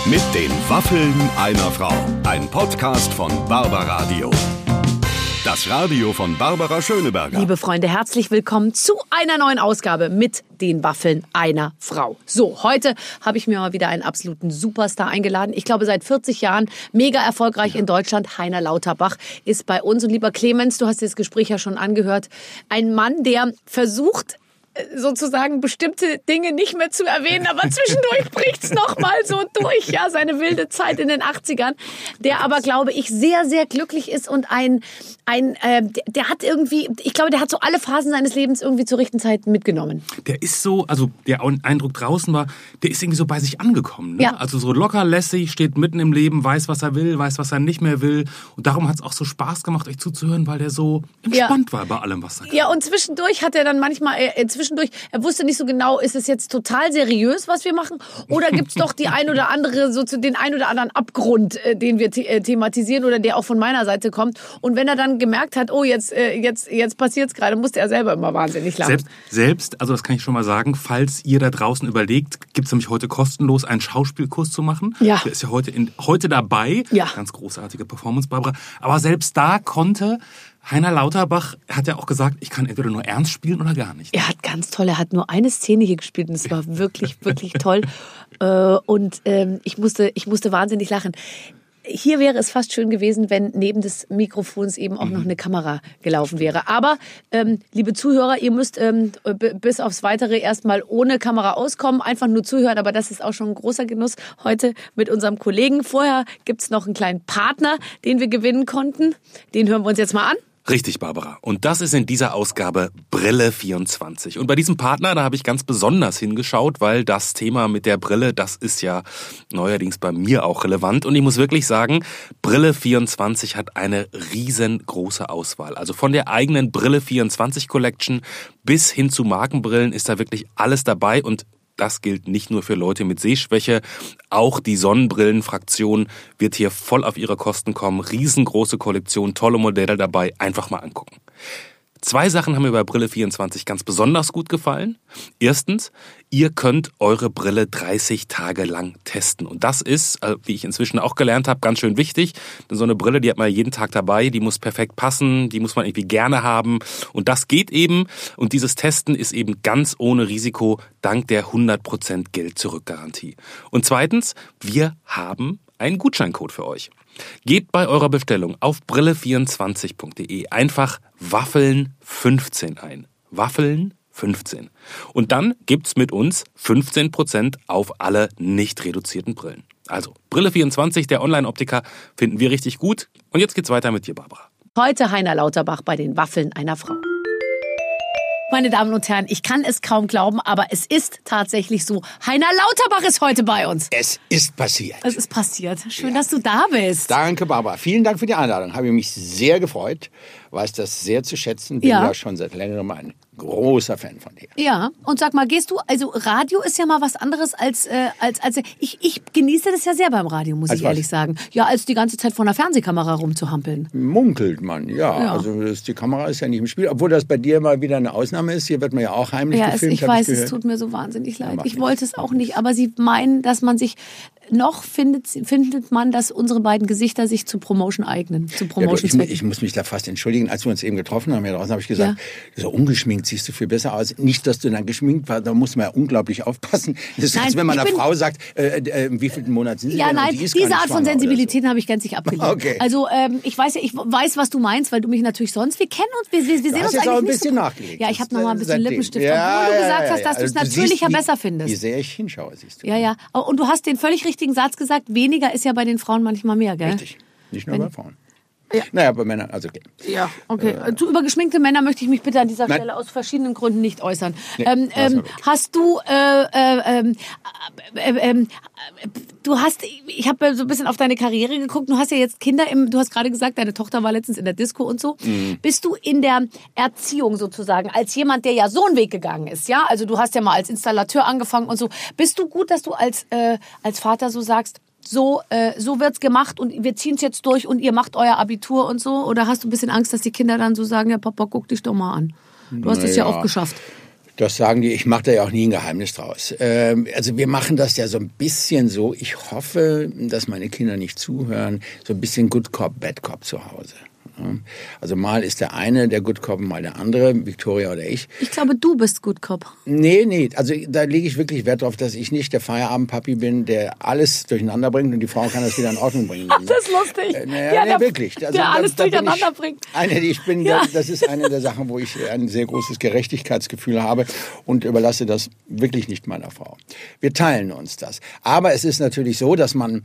Mit den Waffeln einer Frau. Ein Podcast von Barbaradio. Das Radio von Barbara Schöneberger. Liebe Freunde, herzlich willkommen zu einer neuen Ausgabe mit den Waffeln einer Frau. So, heute habe ich mir mal wieder einen absoluten Superstar eingeladen. Ich glaube, seit 40 Jahren mega erfolgreich in Deutschland. Heiner Lauterbach ist bei uns. Und lieber Clemens, du hast das Gespräch ja schon angehört. Ein Mann, der versucht, sozusagen bestimmte Dinge nicht mehr zu erwähnen, aber zwischendurch bricht's noch mal so durch, ja, seine wilde Zeit in den 80ern, der aber, glaube ich, sehr, sehr glücklich ist und der hat irgendwie, ich glaube, der hat so alle Phasen seines Lebens irgendwie zur richtigen Zeit mitgenommen. Der ist so, also der Eindruck draußen war, der ist irgendwie so bei sich angekommen, ne? Ja. Also so locker lässig, steht mitten im Leben, weiß, was er will, weiß, was er nicht mehr will, und darum hat's auch so Spaß gemacht, euch zuzuhören, weil der so entspannt war bei allem, was er Ja, und zwischendurch hat er dann manchmal, er wusste nicht so genau, ist es jetzt total seriös, was wir machen, oder gibt's doch die ein oder andere, den ein oder anderen Abgrund, den wir thematisieren oder der auch von meiner Seite kommt. Und wenn er dann gemerkt hat, oh, jetzt passiert's gerade, musste er selber immer wahnsinnig lachen. Selbst, also das kann ich schon mal sagen, falls ihr da draußen überlegt, gibt's nämlich heute kostenlos einen Schauspielkurs zu machen. Ja. Der ist ja heute dabei. Ja. Ganz großartige Performance, Barbara. Aber selbst da konnte Heiner Lauterbach, hat ja auch gesagt, ich kann entweder nur ernst spielen oder gar nicht. Er hat ganz toll, er hat nur eine Szene hier gespielt und es war wirklich, wirklich toll. Ich musste wahnsinnig lachen. Hier wäre es fast schön gewesen, wenn neben des Mikrofons eben auch noch eine Kamera gelaufen wäre. Aber, liebe Zuhörer, ihr müsst bis aufs Weitere erstmal ohne Kamera auskommen, einfach nur zuhören. Aber das ist auch schon ein großer Genuss heute mit unserem Kollegen. Vorher gibt's noch einen kleinen Partner, den wir gewinnen konnten. Den hören wir uns jetzt mal an. Richtig, Barbara. Und das ist in dieser Ausgabe Brille24. Und bei diesem Partner, da habe ich ganz besonders hingeschaut, weil das Thema mit der Brille, das ist ja neuerdings bei mir auch relevant. Und ich muss wirklich sagen, Brille24 hat eine riesengroße Auswahl. Also von der eigenen Brille24 Collection bis hin zu Markenbrillen ist da wirklich alles dabei. Und das gilt nicht nur für Leute mit Sehschwäche, auch die Sonnenbrillenfraktion wird hier voll auf ihre Kosten kommen. Riesengroße Kollektion, tolle Modelle dabei, einfach mal angucken. 2 Sachen haben mir bei Brille24 ganz besonders gut gefallen. Erstens, ihr könnt eure Brille 30 Tage lang testen. Und das ist, wie ich inzwischen auch gelernt habe, ganz schön wichtig. Denn so eine Brille, die hat man jeden Tag dabei, die muss perfekt passen, die muss man irgendwie gerne haben. Und das geht eben. Und dieses Testen ist eben ganz ohne Risiko, dank der 100% Geld-Zurück-Garantie. Und zweitens, wir haben einen Gutscheincode für euch. Gebt bei eurer Bestellung auf brille24.de einfach Waffeln15 ein. Waffeln15. Und dann gibt's mit uns 15% auf alle nicht reduzierten Brillen. Also Brille24, der Online-Optiker, finden wir richtig gut. Und jetzt geht's weiter mit dir, Barbara. Heute Heiner Lauterbach bei den Waffeln einer Frau. Meine Damen und Herren, ich kann es kaum glauben, aber es ist tatsächlich so. Heiner Lauterbach ist heute bei uns. Es ist passiert. Es ist passiert. Schön, dass du da bist. Danke, Barbara. Vielen Dank für die Einladung. Habe mich sehr gefreut. Weiß das sehr zu schätzen. Bin ja schon seit längerem ein großer Fan von dir. Ja, und sag mal, gehst du, also Radio ist ja mal was anderes als ich genieße das ja sehr beim Radio, muss ich ehrlich sagen. Ja, als die ganze Zeit vor einer Fernsehkamera rumzuhampeln. Munkelt man, ja. Also die Kamera ist ja nicht im Spiel, obwohl das bei dir mal wieder eine Ausnahme ist. Hier wird man ja auch heimlich gefilmt. Ich weiß, es tut mir so wahnsinnig leid. Ich wollte es auch nicht, aber sie meinen, dass man sich noch findet man, dass unsere beiden Gesichter sich zur Promotion eignen, zu Promotion-Zwecken. Ich muss mich da fast entschuldigen. Als wir uns eben getroffen haben, hier draußen, habe ich gesagt, so ungeschminkt siehst du viel besser aus. Nicht, dass du dann geschminkt warst, da muss man ja unglaublich aufpassen. Das ist, als wenn man einer Frau sagt, wie viel Monat sind sie denn? Nein, diese Art von Sensibilität habe ich gänzlich abgelehnt. Okay. Also ich weiß, was du meinst, weil du mich natürlich sonst, wir kennen uns, wir sehen uns eigentlich jetzt auch ein nicht bisschen so nachgelegt. Ja, ich habe noch mal ein bisschen Lippenstift, ja, obwohl du gesagt hast, dass du es also natürlicher besser findest. Wie sehr ich hinschaue, siehst du. Ja. Und du hast den völlig richtigen Satz gesagt, weniger ist ja bei den Frauen manchmal mehr, gell? Richtig, nicht nur bei Frauen. Ja. Naja, bei Männern, also okay. Ja, okay. Über geschminkte Männer möchte ich mich bitte an dieser Stelle aus verschiedenen Gründen nicht äußern. Nee, hast du, ich habe so ein bisschen auf deine Karriere geguckt, du hast ja jetzt Kinder, du hast gerade gesagt, deine Tochter war letztens in der Disco und so. Mhm. Bist du in der Erziehung sozusagen, als jemand, der ja so einen Weg gegangen ist, ja? Also du hast ja mal als Installateur angefangen und so. Bist du gut, dass du als Vater so sagst, so wird's gemacht und wir ziehen's jetzt durch und ihr macht euer Abitur und so? Oder hast du ein bisschen Angst, dass die Kinder dann so sagen, ja Papa, guck dich doch mal an. Du hast es ja auch geschafft. Das sagen die, ich mache da ja auch nie ein Geheimnis draus. Also wir machen das ja so ein bisschen so, ich hoffe, dass meine Kinder nicht zuhören, so ein bisschen Good Cop, Bad Cop zu Hause. Also mal ist der eine der Good Cop, mal der andere, Victoria oder ich. Ich glaube, du bist Good Cop. Nee, also da lege ich wirklich Wert drauf, dass ich nicht der Feierabendpapi bin, der alles durcheinander bringt und die Frau kann das wieder in Ordnung bringen. Ach, das ist lustig. Wirklich. Also, der alles durcheinander bringt. Das ist eine der Sachen, wo ich ein sehr großes Gerechtigkeitsgefühl habe und überlasse das wirklich nicht meiner Frau. Wir teilen uns das. Aber es ist natürlich so, dass man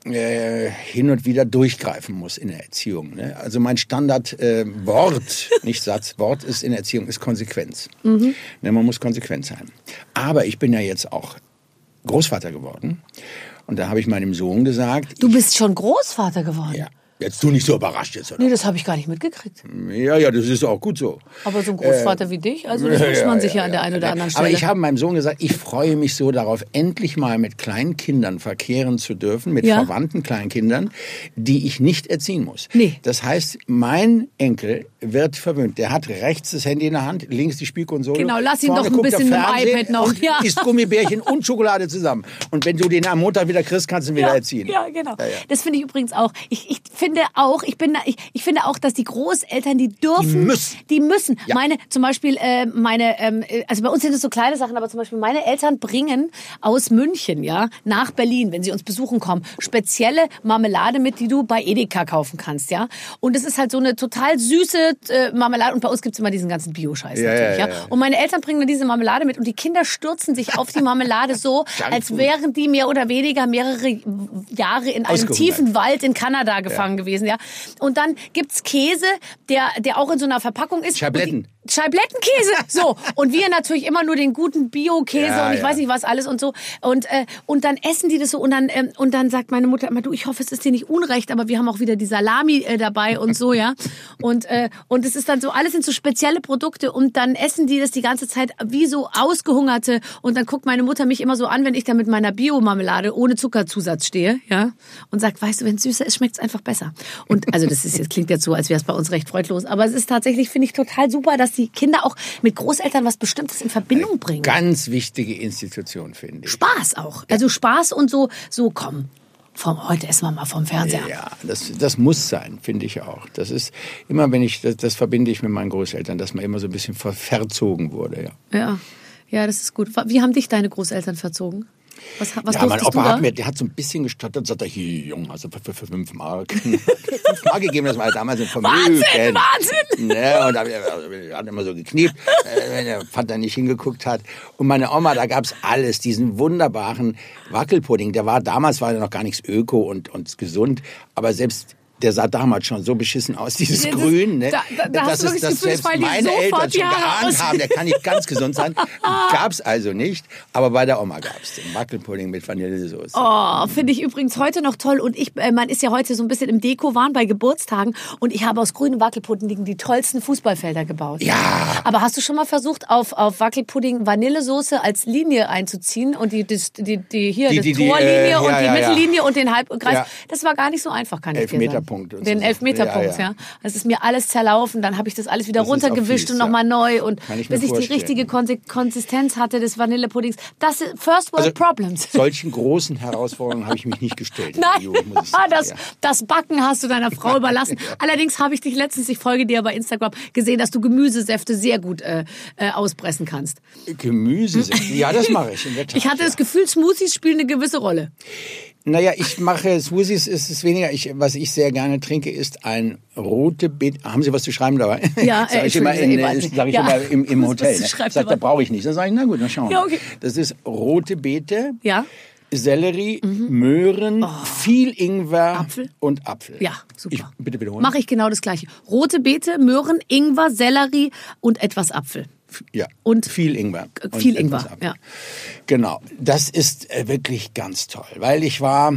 hin und wieder durchgreifen muss in der Erziehung. Ne? Also mein Standardwort, nicht Satz, Wort ist in der Erziehung, ist Konsequenz. Ne, man muss konsequent sein. Aber ich bin ja jetzt auch Großvater geworden und da habe ich meinem Sohn gesagt... Du bist schon Großvater geworden? Ja. Jetzt du nicht so überrascht jetzt, oder? Nee, das habe ich gar nicht mitgekriegt. Ja, das ist auch gut so. Aber so ein Großvater wie dich, also das wünscht man sich ja an der einen oder anderen Stelle. Aber ich habe meinem Sohn gesagt, ich freue mich so darauf, endlich mal mit kleinen Kindern verkehren zu dürfen, mit verwandten kleinen Kindern, die ich nicht erziehen muss. Nee. Das heißt, mein Enkel wird verwöhnt. Der hat rechts das Handy in der Hand, links die Spielkonsole. Genau, lass ihn doch ein bisschen mit dem iPad noch. Und isst Gummibärchen und Schokolade zusammen. Und wenn du den am Montag wieder kriegst, kannst du ihn wieder erziehen. Ja, genau. Ja. Das finde ich übrigens auch. Ich finde auch, dass die Großeltern, die müssen. Ja. Zum Beispiel, also bei uns sind es so kleine Sachen, aber zum Beispiel meine Eltern bringen aus München, nach Berlin, wenn sie uns besuchen kommen, spezielle Marmelade mit, die du bei Edeka kaufen kannst, ja. Und es ist halt so eine total süße Marmelade und bei uns gibt's immer diesen ganzen Bio-Scheiß natürlich, ja. Und meine Eltern bringen dann diese Marmelade mit und die Kinder stürzen sich auf die Marmelade so, als wären die mehr oder weniger mehrere Jahre in einem tiefen Wald in Kanada gefangen gewesen, ja. Und dann gibt's Käse, der auch in so einer Verpackung ist. Scheiblettenkäse, so. Und wir natürlich immer nur den guten Bio-Käse und ich weiß nicht was alles und so. Und dann essen die das so und dann sagt meine Mutter immer, du, ich hoffe, es ist dir nicht unrecht, aber wir haben auch wieder die Salami dabei und so, ja. Und es ist dann so, alles sind so spezielle Produkte und dann essen die das die ganze Zeit wie so Ausgehungerte und dann guckt meine Mutter mich immer so an, wenn ich da mit meiner Bio-Marmelade ohne Zuckerzusatz stehe, ja. Und sagt, weißt du, wenn es süßer ist, schmeckt es einfach besser. Und also das klingt jetzt so, als wäre es bei uns recht freudlos, aber es ist tatsächlich, finde ich, total super, dass die Kinder auch mit Großeltern was Bestimmtes in Verbindung bringen. Ganz wichtige Institution, finde ich. Spaß auch. Also Spaß und so komm. Heute essen wir mal vom Fernseher. Ja, das muss sein, finde ich auch. Das ist immer, das verbinde ich mit meinen Großeltern, dass man immer so ein bisschen verzogen wurde. Ja, das ist gut. Wie haben dich deine Großeltern verzogen? Was mein Opa der hat so ein bisschen gestottert, sagt er, hier, Junge, also für 5 Mark. 5 Mark gegeben, das war damals ein Vermögen. Wahnsinn! Ja, und er hat immer so gekniept, wenn der Vater nicht hingeguckt hat. Und meine Oma, da gab's alles, diesen wunderbaren Wackelpudding. Damals war der noch gar nichts öko und gesund, aber selbst der sah damals schon so beschissen aus, dieses Grün. Ne? Das selbst meine Eltern schon geahnt haben, der kann nicht ganz gesund sein. Gab's also nicht, aber bei der Oma gab's den Wackelpudding mit Vanillesoße. Oh, finde ich übrigens heute noch toll. Und man ist ja heute so ein bisschen im Deko-Wahn bei Geburtstagen. Und ich habe aus grünem Wackelpudding die tollsten Fußballfelder gebaut. Ja. Aber hast du schon mal versucht, auf Wackelpudding Vanillesoße als Linie einzuziehen? Und die Torlinie und die Mittellinie und den Halbkreis. Ja. Das war gar nicht so einfach, kann ich dir sagen. Den Elfmeterpunkt, ja. Das ist mir alles zerlaufen, dann habe ich das alles wieder runtergewischt und nochmal neu und bis ich die richtige Konsistenz hatte des Vanillepuddings. Das ist First World Problems. Solchen großen Herausforderungen habe ich mich nicht gestellt. Nein, das Backen hast du deiner Frau überlassen. Allerdings habe ich dich letztens, ich folge dir bei Instagram, gesehen, dass du Gemüsesäfte sehr gut auspressen kannst. Gemüsesäfte? Ja, das mache ich in der Tat. Ich hatte das Gefühl, Smoothies spielen eine gewisse Rolle. Naja, ich mache Smoothies, ist es weniger. Was ich sehr gerne trinke, ist ein rote Beete. Haben Sie was zu schreiben dabei? Ja, sag ich immer im Hotel. Ne? Da brauche ich nicht. Dann sage ich, na gut, dann schauen wir. Ja, okay. Das ist rote Beete. Ja. Sellerie, Möhren, viel Ingwer und Apfel. Ja, super. Bitte wiederholen. Mache ich genau das Gleiche. Rote Beete, Möhren, Ingwer, Sellerie und etwas Apfel. Ja, und viel Ingwer. Viel Ingwer, ja. Genau, das ist wirklich ganz toll, weil ich war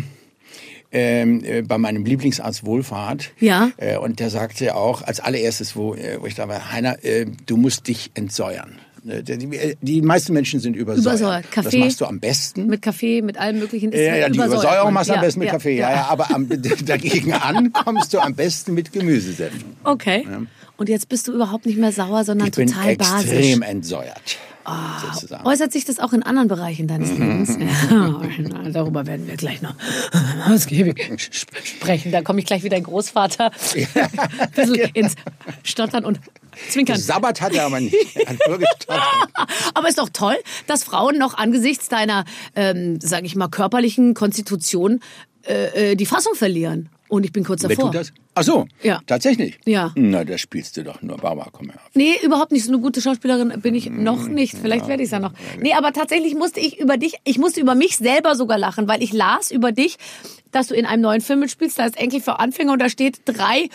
bei meinem Lieblingsarzt Wohlfahrt und der sagte auch als allererstes, wo ich da war, Heiner, du musst dich entsäuern. Die meisten Menschen sind übersäuert. Kaffee, das machst du am besten. Mit Kaffee, mit allem möglichen. Die Übersäuerung machst du am besten mit Kaffee. Ja, aber dagegen an kommst du am besten mit Gemüsesäften. Okay. Ja. Und jetzt bist du überhaupt nicht mehr sauer, sondern total basisch. Ich bin extrem entsäuert. sozusagen. Äußert sich das auch in anderen Bereichen deines Lebens? Ja, darüber werden wir gleich noch ausgiebig sprechen. Da komme ich gleich wieder Großvater ein bisschen ins Stottern und Zwinkern. Sabbat hat er aber nicht. Er hat nur gestottert. Aber ist doch toll, dass Frauen noch angesichts deiner, sage ich mal, körperlichen Konstitution die Fassung verlieren. Und ich bin kurz davor. Wer tut das? Ach so, Ja. Tatsächlich? Ja. Na, das spielst du doch nur. Barbara, komm her. Nee, überhaupt nicht. So eine gute Schauspielerin bin ich noch nicht. Vielleicht werde ich es ja noch. Nee, aber tatsächlich musste ich musste über mich selber sogar lachen, weil ich las über dich, dass du in einem neuen Film mitspielst, da ist Enkel für Anfänger und da steht drei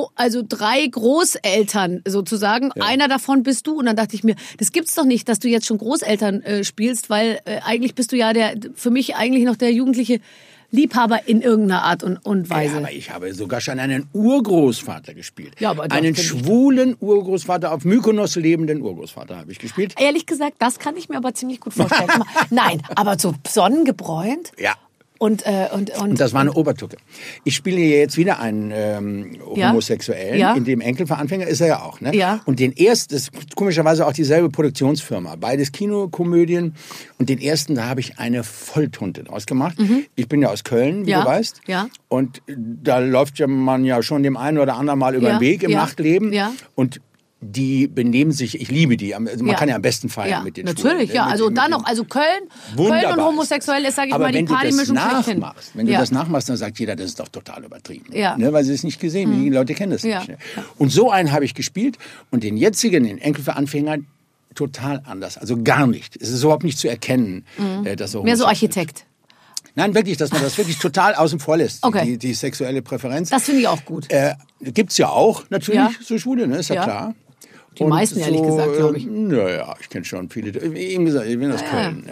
Großeltern sozusagen. Ja. Einer davon bist du. Und dann dachte ich mir, das gibt's doch nicht, dass du jetzt schon Großeltern spielst, weil eigentlich bist du ja für mich eigentlich noch der jugendliche Liebhaber in irgendeiner Art und Weise. Ja, aber ich habe sogar schon einen Urgroßvater gespielt. Ja, aber einen schwulen Urgroßvater, auf Mykonos lebenden Urgroßvater habe ich gespielt. Ehrlich gesagt, das kann ich mir aber ziemlich gut vorstellen. Nein, aber so sonnengebräunt? Ja. Und das war eine Obertucke. Ich spiele hier jetzt wieder einen Homosexuellen. Ja. In dem Enkel für Anfänger ist er ja auch. Ne? Ja. Und den ersten, das ist komischerweise auch dieselbe Produktionsfirma. Beides Kinokomödien. Und den ersten, da habe ich eine Volltunte draus gemacht. Ich bin ja aus Köln, wie du weißt. Ja. Und da läuft man ja schon dem einen oder anderen Mal über den Weg im Nachtleben. Ja. Und die benehmen sich, ich liebe die. Also man kann ja am besten feiern mit den natürlich, Schwulen, ja. Also dann noch, also Köln und homosexuell ist, sage ich aber mal, die Partymischung schlechthin. Wenn du das nachmachst, dann sagt jeder, das ist doch total übertrieben. Ja. Ne, weil sie es nicht gesehen haben. Die Leute kennen das nicht. Ne? Und so einen habe ich gespielt und den jetzigen, den Enkel für Anfänger, total anders. Also gar nicht. Es ist überhaupt nicht zu erkennen, dass er mehr so Architekt. Ist. Nein, wirklich, dass man das wirklich total außen vor lässt, Okay. die sexuelle Präferenz. Das finde ich auch gut. Gibt's ja auch, natürlich, so Schwule, ne? Ist ja klar. Die meisten, ehrlich gesagt, glaube ich. Naja, ich kenne schon viele. Wie eben gesagt, ich bin aus Köln.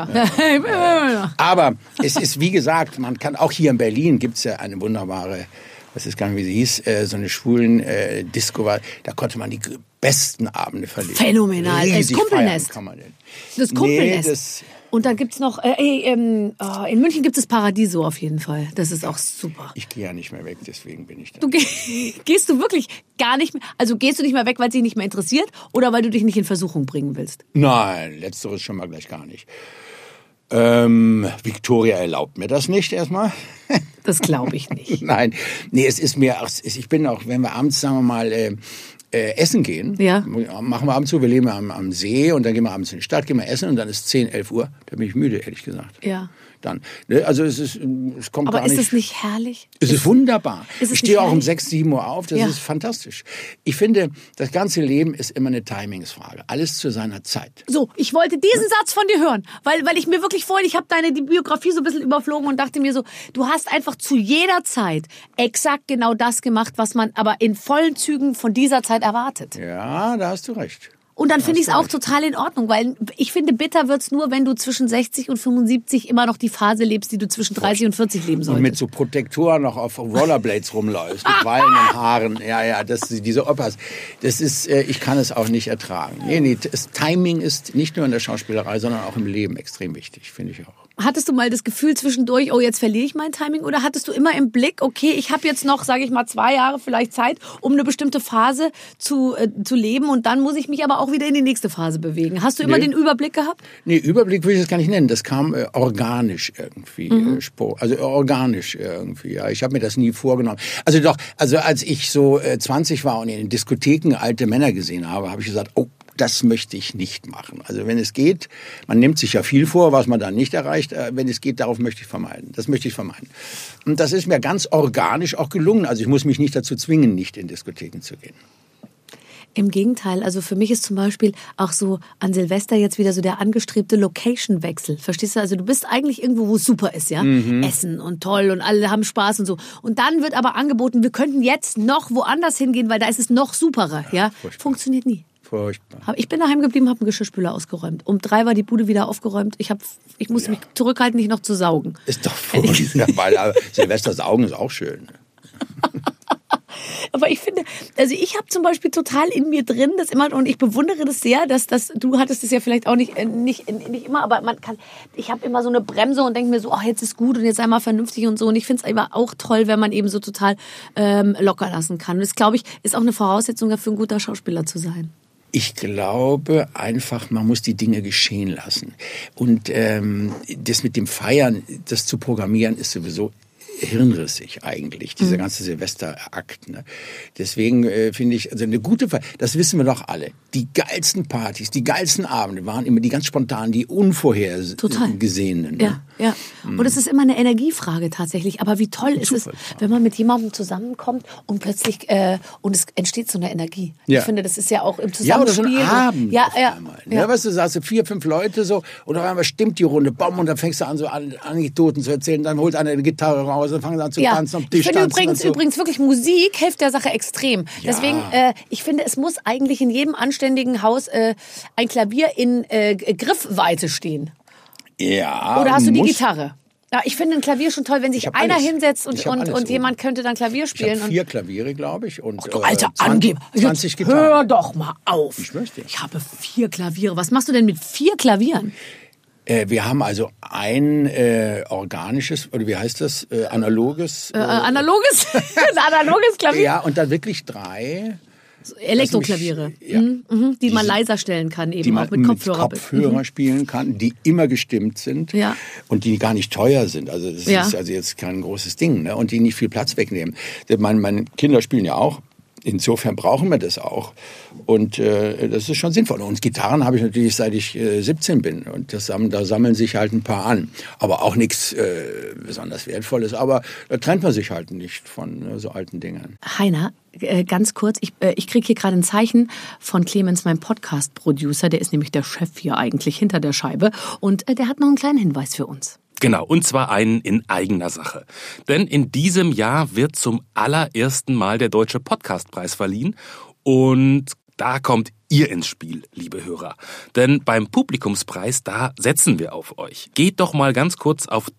Ja. Aber es ist, wie gesagt, man kann auch hier in Berlin gibt's ja eine wunderbare, ich weiß gar nicht, wie sie hieß, so eine schwulen Disco, da konnte man die besten Abende verleben. Phänomenal. Das Kumpelnest. Kann man denn. Das Kumpelnest. Und dann gibt's noch, in München gibt es Paradiso auf jeden Fall. Das ist auch super. Ich gehe ja nicht mehr weg, deswegen bin ich da. Gehst du wirklich gar nicht mehr, also gehst du nicht mehr weg, weil es dich nicht mehr interessiert oder weil du dich nicht in Versuchung bringen willst? Nein, letzteres schon mal gleich gar nicht. Victoria erlaubt mir das nicht erstmal. Das glaube ich nicht. Nein, nee, es ist mir, ich bin auch, wenn wir abends, sagen wir mal, essen gehen, machen wir abends so, wir leben am See und dann gehen wir abends in die Stadt, gehen wir essen und dann ist 10, 11 Uhr, da bin ich müde, ehrlich gesagt. Ja. Dann, ne, also es kommt aber gar nicht. Aber ist das nicht herrlich? Es ist wunderbar. Ich stehe auch um 6, 7 Uhr auf, das ist fantastisch. Ich finde, das ganze Leben ist immer eine Timingsfrage. Alles zu seiner Zeit. So, ich wollte diesen Satz von dir hören, weil ich mir wirklich vorhin, ich habe die Biografie so ein bisschen überflogen und dachte mir so, du hast einfach zu jeder Zeit exakt genau das gemacht, was man aber in vollen Zügen von dieser Zeit erwartet. Ja, da hast du recht. Und dann finde ich es auch total in Ordnung, weil ich finde, bitter wird's nur, wenn du zwischen 60 und 75 immer noch die Phase lebst, die du zwischen 30 und 40 leben solltest. Und mit so Protektoren noch auf Rollerblades rumläufst, mit wallenden Haaren. Ja, diese Opas. Das ist, ich kann es auch nicht ertragen. Nee, das Timing ist nicht nur in der Schauspielerei, sondern auch im Leben extrem wichtig, finde ich auch. Hattest du mal das Gefühl zwischendurch, oh, jetzt verliere ich mein Timing? Oder hattest du immer im Blick, okay, ich habe jetzt noch, sage ich mal, 2 Jahre vielleicht Zeit, um eine bestimmte Phase zu leben und dann muss ich mich aber auch wieder in die nächste Phase bewegen. Hast du immer den Überblick gehabt? Nee, Überblick will ich das gar nicht nennen. Das kam organisch irgendwie. Organisch irgendwie. Ja. Ich habe mir das nie vorgenommen. Also als ich so 20 war und in den Diskotheken alte Männer gesehen habe, habe ich gesagt, oh, das möchte ich nicht machen. Also wenn es geht, man nimmt sich ja viel vor, was man dann nicht erreicht. Wenn es geht, darauf möchte ich vermeiden. Das möchte ich vermeiden. Und das ist mir ganz organisch auch gelungen. Also ich muss mich nicht dazu zwingen, nicht in Diskotheken zu gehen. Im Gegenteil, also für mich ist zum Beispiel auch so an Silvester jetzt wieder so der angestrebte Location-Wechsel. Verstehst du? Also du bist eigentlich irgendwo, wo es super ist, ja? Essen und toll und alle haben Spaß und so. Und dann wird aber angeboten, wir könnten jetzt noch woanders hingehen, weil da ist es noch superer, ja? Funktioniert nie. Furchtbar. Ich bin daheim geblieben, habe einen Geschirrspüler ausgeräumt. Um 3 war die Bude wieder aufgeräumt. Ich musste mich zurückhalten, nicht noch zu saugen. Ist doch furchtbar, weil Silvester saugen ist auch schön. Aber ich finde, also ich habe zum Beispiel total in mir drin, das immer, und ich bewundere das sehr, dass du hattest es ja vielleicht auch nicht immer, aber ich habe immer so eine Bremse und denke mir so, ach, jetzt ist gut und jetzt einmal vernünftig und so. Und ich finde es aber auch toll, wenn man eben so total locker lassen kann. Und das, glaube ich, ist auch eine Voraussetzung dafür, ein guter Schauspieler zu sein. Ich glaube einfach, man muss die Dinge geschehen lassen. Und das mit dem Feiern, das zu programmieren, ist sowieso hirnrissig eigentlich, dieser ganze Silvesterakt. Ne? Deswegen finde ich, also eine gute Feier, das wissen wir doch alle, die geilsten Partys, die geilsten Abende waren immer die ganz spontanen, die unvorhergesehenen. Ne? Ja, ja. Und es ist immer eine Energiefrage tatsächlich. Aber wie toll ist es, wenn man mit jemandem zusammenkommt und plötzlich, und es entsteht so eine Energie. Ja. Ich finde, das ist ja auch im Ja, oder so Zusammenspiel. ein Abend Ja, auf ja. einmal. Ja. Ja, weißt du, sagst du 4, 5 Leute so und auf einmal stimmt die Runde, bam, und dann fängst du an, so Anekdoten zu erzählen, dann holt einer eine Gitarre raus, dann fangen sie an zu tanzen, am Tisch ich finde tanzen. übrigens wirklich, Musik hilft der Sache extrem. Ja. Deswegen, ich finde, es muss eigentlich in jedem anständigen Haus ein Klavier in Griffweite stehen. Ja. Oder hast du die muss- Gitarre? Ja, ich finde ein Klavier schon toll, wenn sich hab einer alles. hinsetzt Ich hab alles und oben. jemand könnte dann Klavier Ich spielen. habe 4 Klaviere, glaube ich. Und, Du alter 20 Angeber. 20 Jetzt Gitarren. hör doch mal auf. Ich schwör's dir. Ich habe 4 Klaviere. Was machst du denn mit 4 Klavieren? Wir haben also ein organisches, oder wie heißt das, analoges. Analoges? Ein analoges Klavier? Ja, und dann wirklich 3. Elektroklaviere. Ja. Die man leiser stellen kann, eben Die man auch mit Kopfhörer. spielen kann, die immer gestimmt sind Ja. und die gar nicht teuer sind. Also das Ja. ist also jetzt kein großes Ding, ne? Und die nicht viel Platz wegnehmen. Meine Kinder spielen ja auch. Insofern brauchen wir das auch. Und das ist schon sinnvoll. Und Gitarren habe ich natürlich seit ich 17 bin. Und da sammeln sich halt ein paar an. Aber auch nichts besonders Wertvolles. Aber da trennt man sich halt nicht von so alten Dingern. Heiner, ganz kurz, ich kriege hier gerade ein Zeichen von Clemens, meinem Podcast-Producer. Der ist nämlich der Chef hier eigentlich hinter der Scheibe. Und der hat noch einen kleinen Hinweis für uns. Genau, und zwar einen in eigener Sache. Denn in diesem Jahr wird zum allerersten Mal der Deutsche Podcastpreis verliehen und da kommt ihr ins Spiel, liebe Hörer. Denn beim Publikumspreis, da setzen wir auf euch. Geht doch mal ganz kurz auf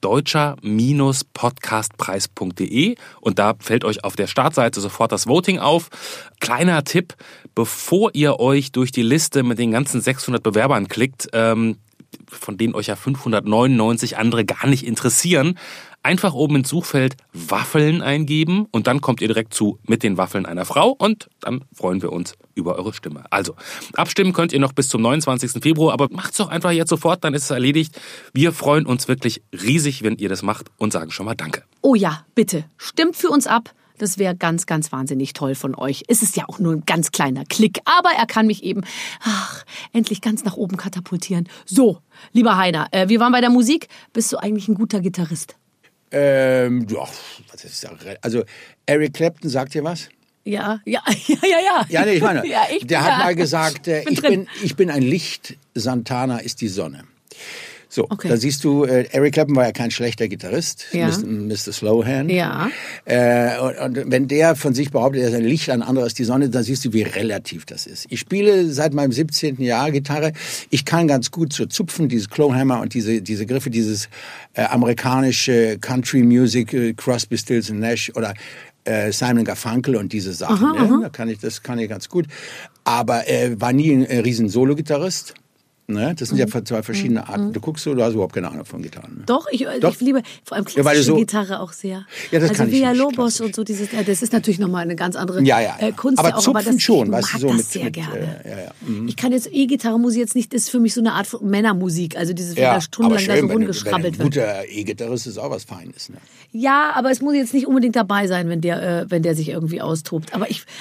deutscher-podcastpreis.de und da fällt euch auf der Startseite sofort das Voting auf. Kleiner Tipp, bevor ihr euch durch die Liste mit den ganzen 600 Bewerbern klickt, von denen euch ja 599 andere gar nicht interessieren, einfach oben ins Suchfeld Waffeln eingeben und dann kommt ihr direkt zu mit den Waffeln einer Frau und dann freuen wir uns über eure Stimme. Also, abstimmen könnt ihr noch bis zum 29. Februar, aber macht's doch einfach jetzt sofort, dann ist es erledigt. Wir freuen uns wirklich riesig, wenn ihr das macht und sagen schon mal Danke. Oh ja, bitte, stimmt für uns ab. Das wäre ganz, ganz wahnsinnig toll von euch. Es ist ja auch nur ein ganz kleiner Klick, aber er kann mich eben, endlich ganz nach oben katapultieren. So, lieber Heiner, wir waren bei der Musik. Bist du eigentlich ein guter Gitarrist? Ja, das ist ja, also Eric Clapton, sagt dir was? Ja. Ja, nee, ich meine, ja, der hat mal gesagt, drin. ich bin ein Licht, Santana ist die Sonne. So, Okay. da siehst du, Eric Clapton war ja kein schlechter Gitarrist, Ja. Mr. Slowhand. Ja. Und wenn der von sich behauptet, er ist ein Licht, ein anderer ist die Sonne, dann siehst du, wie relativ das ist. Ich spiele seit meinem 17. Jahr Gitarre. Ich kann ganz gut so zupfen, dieses Clawhammer und diese Griffe, dieses amerikanische Country Music, Crosby, Stills and Nash oder Simon Garfunkel und diese Sachen. Das kann ich ganz gut. Aber war nie ein riesen Solo-Gitarrist. Ne? Das sind ja zwei verschiedene Arten. Du guckst so, du hast überhaupt keine Ahnung von Gitarren. Ne? Doch, ich liebe vor allem Ja, weil du klassische so- Gitarre auch sehr. Ja, das also kann ich Villa nicht, Lobos klassisch. und so, das ist natürlich nochmal eine ganz andere Ja. Kunst. Aber ja auch, zupfen das, schon, ich weißt du, mag so das mit- sehr mit, gerne. Ich kann jetzt E-Gitarre muss ich jetzt nicht, das ist für mich so eine Art von Männermusik, also dieses, wenn da aber stundenlang da so schön, wenn rumgeschrabbelt ein wird. guter E-Gitarrist ist auch was Feines. Ne? Ja, aber es muss jetzt nicht unbedingt dabei sein, wenn der sich irgendwie austobt.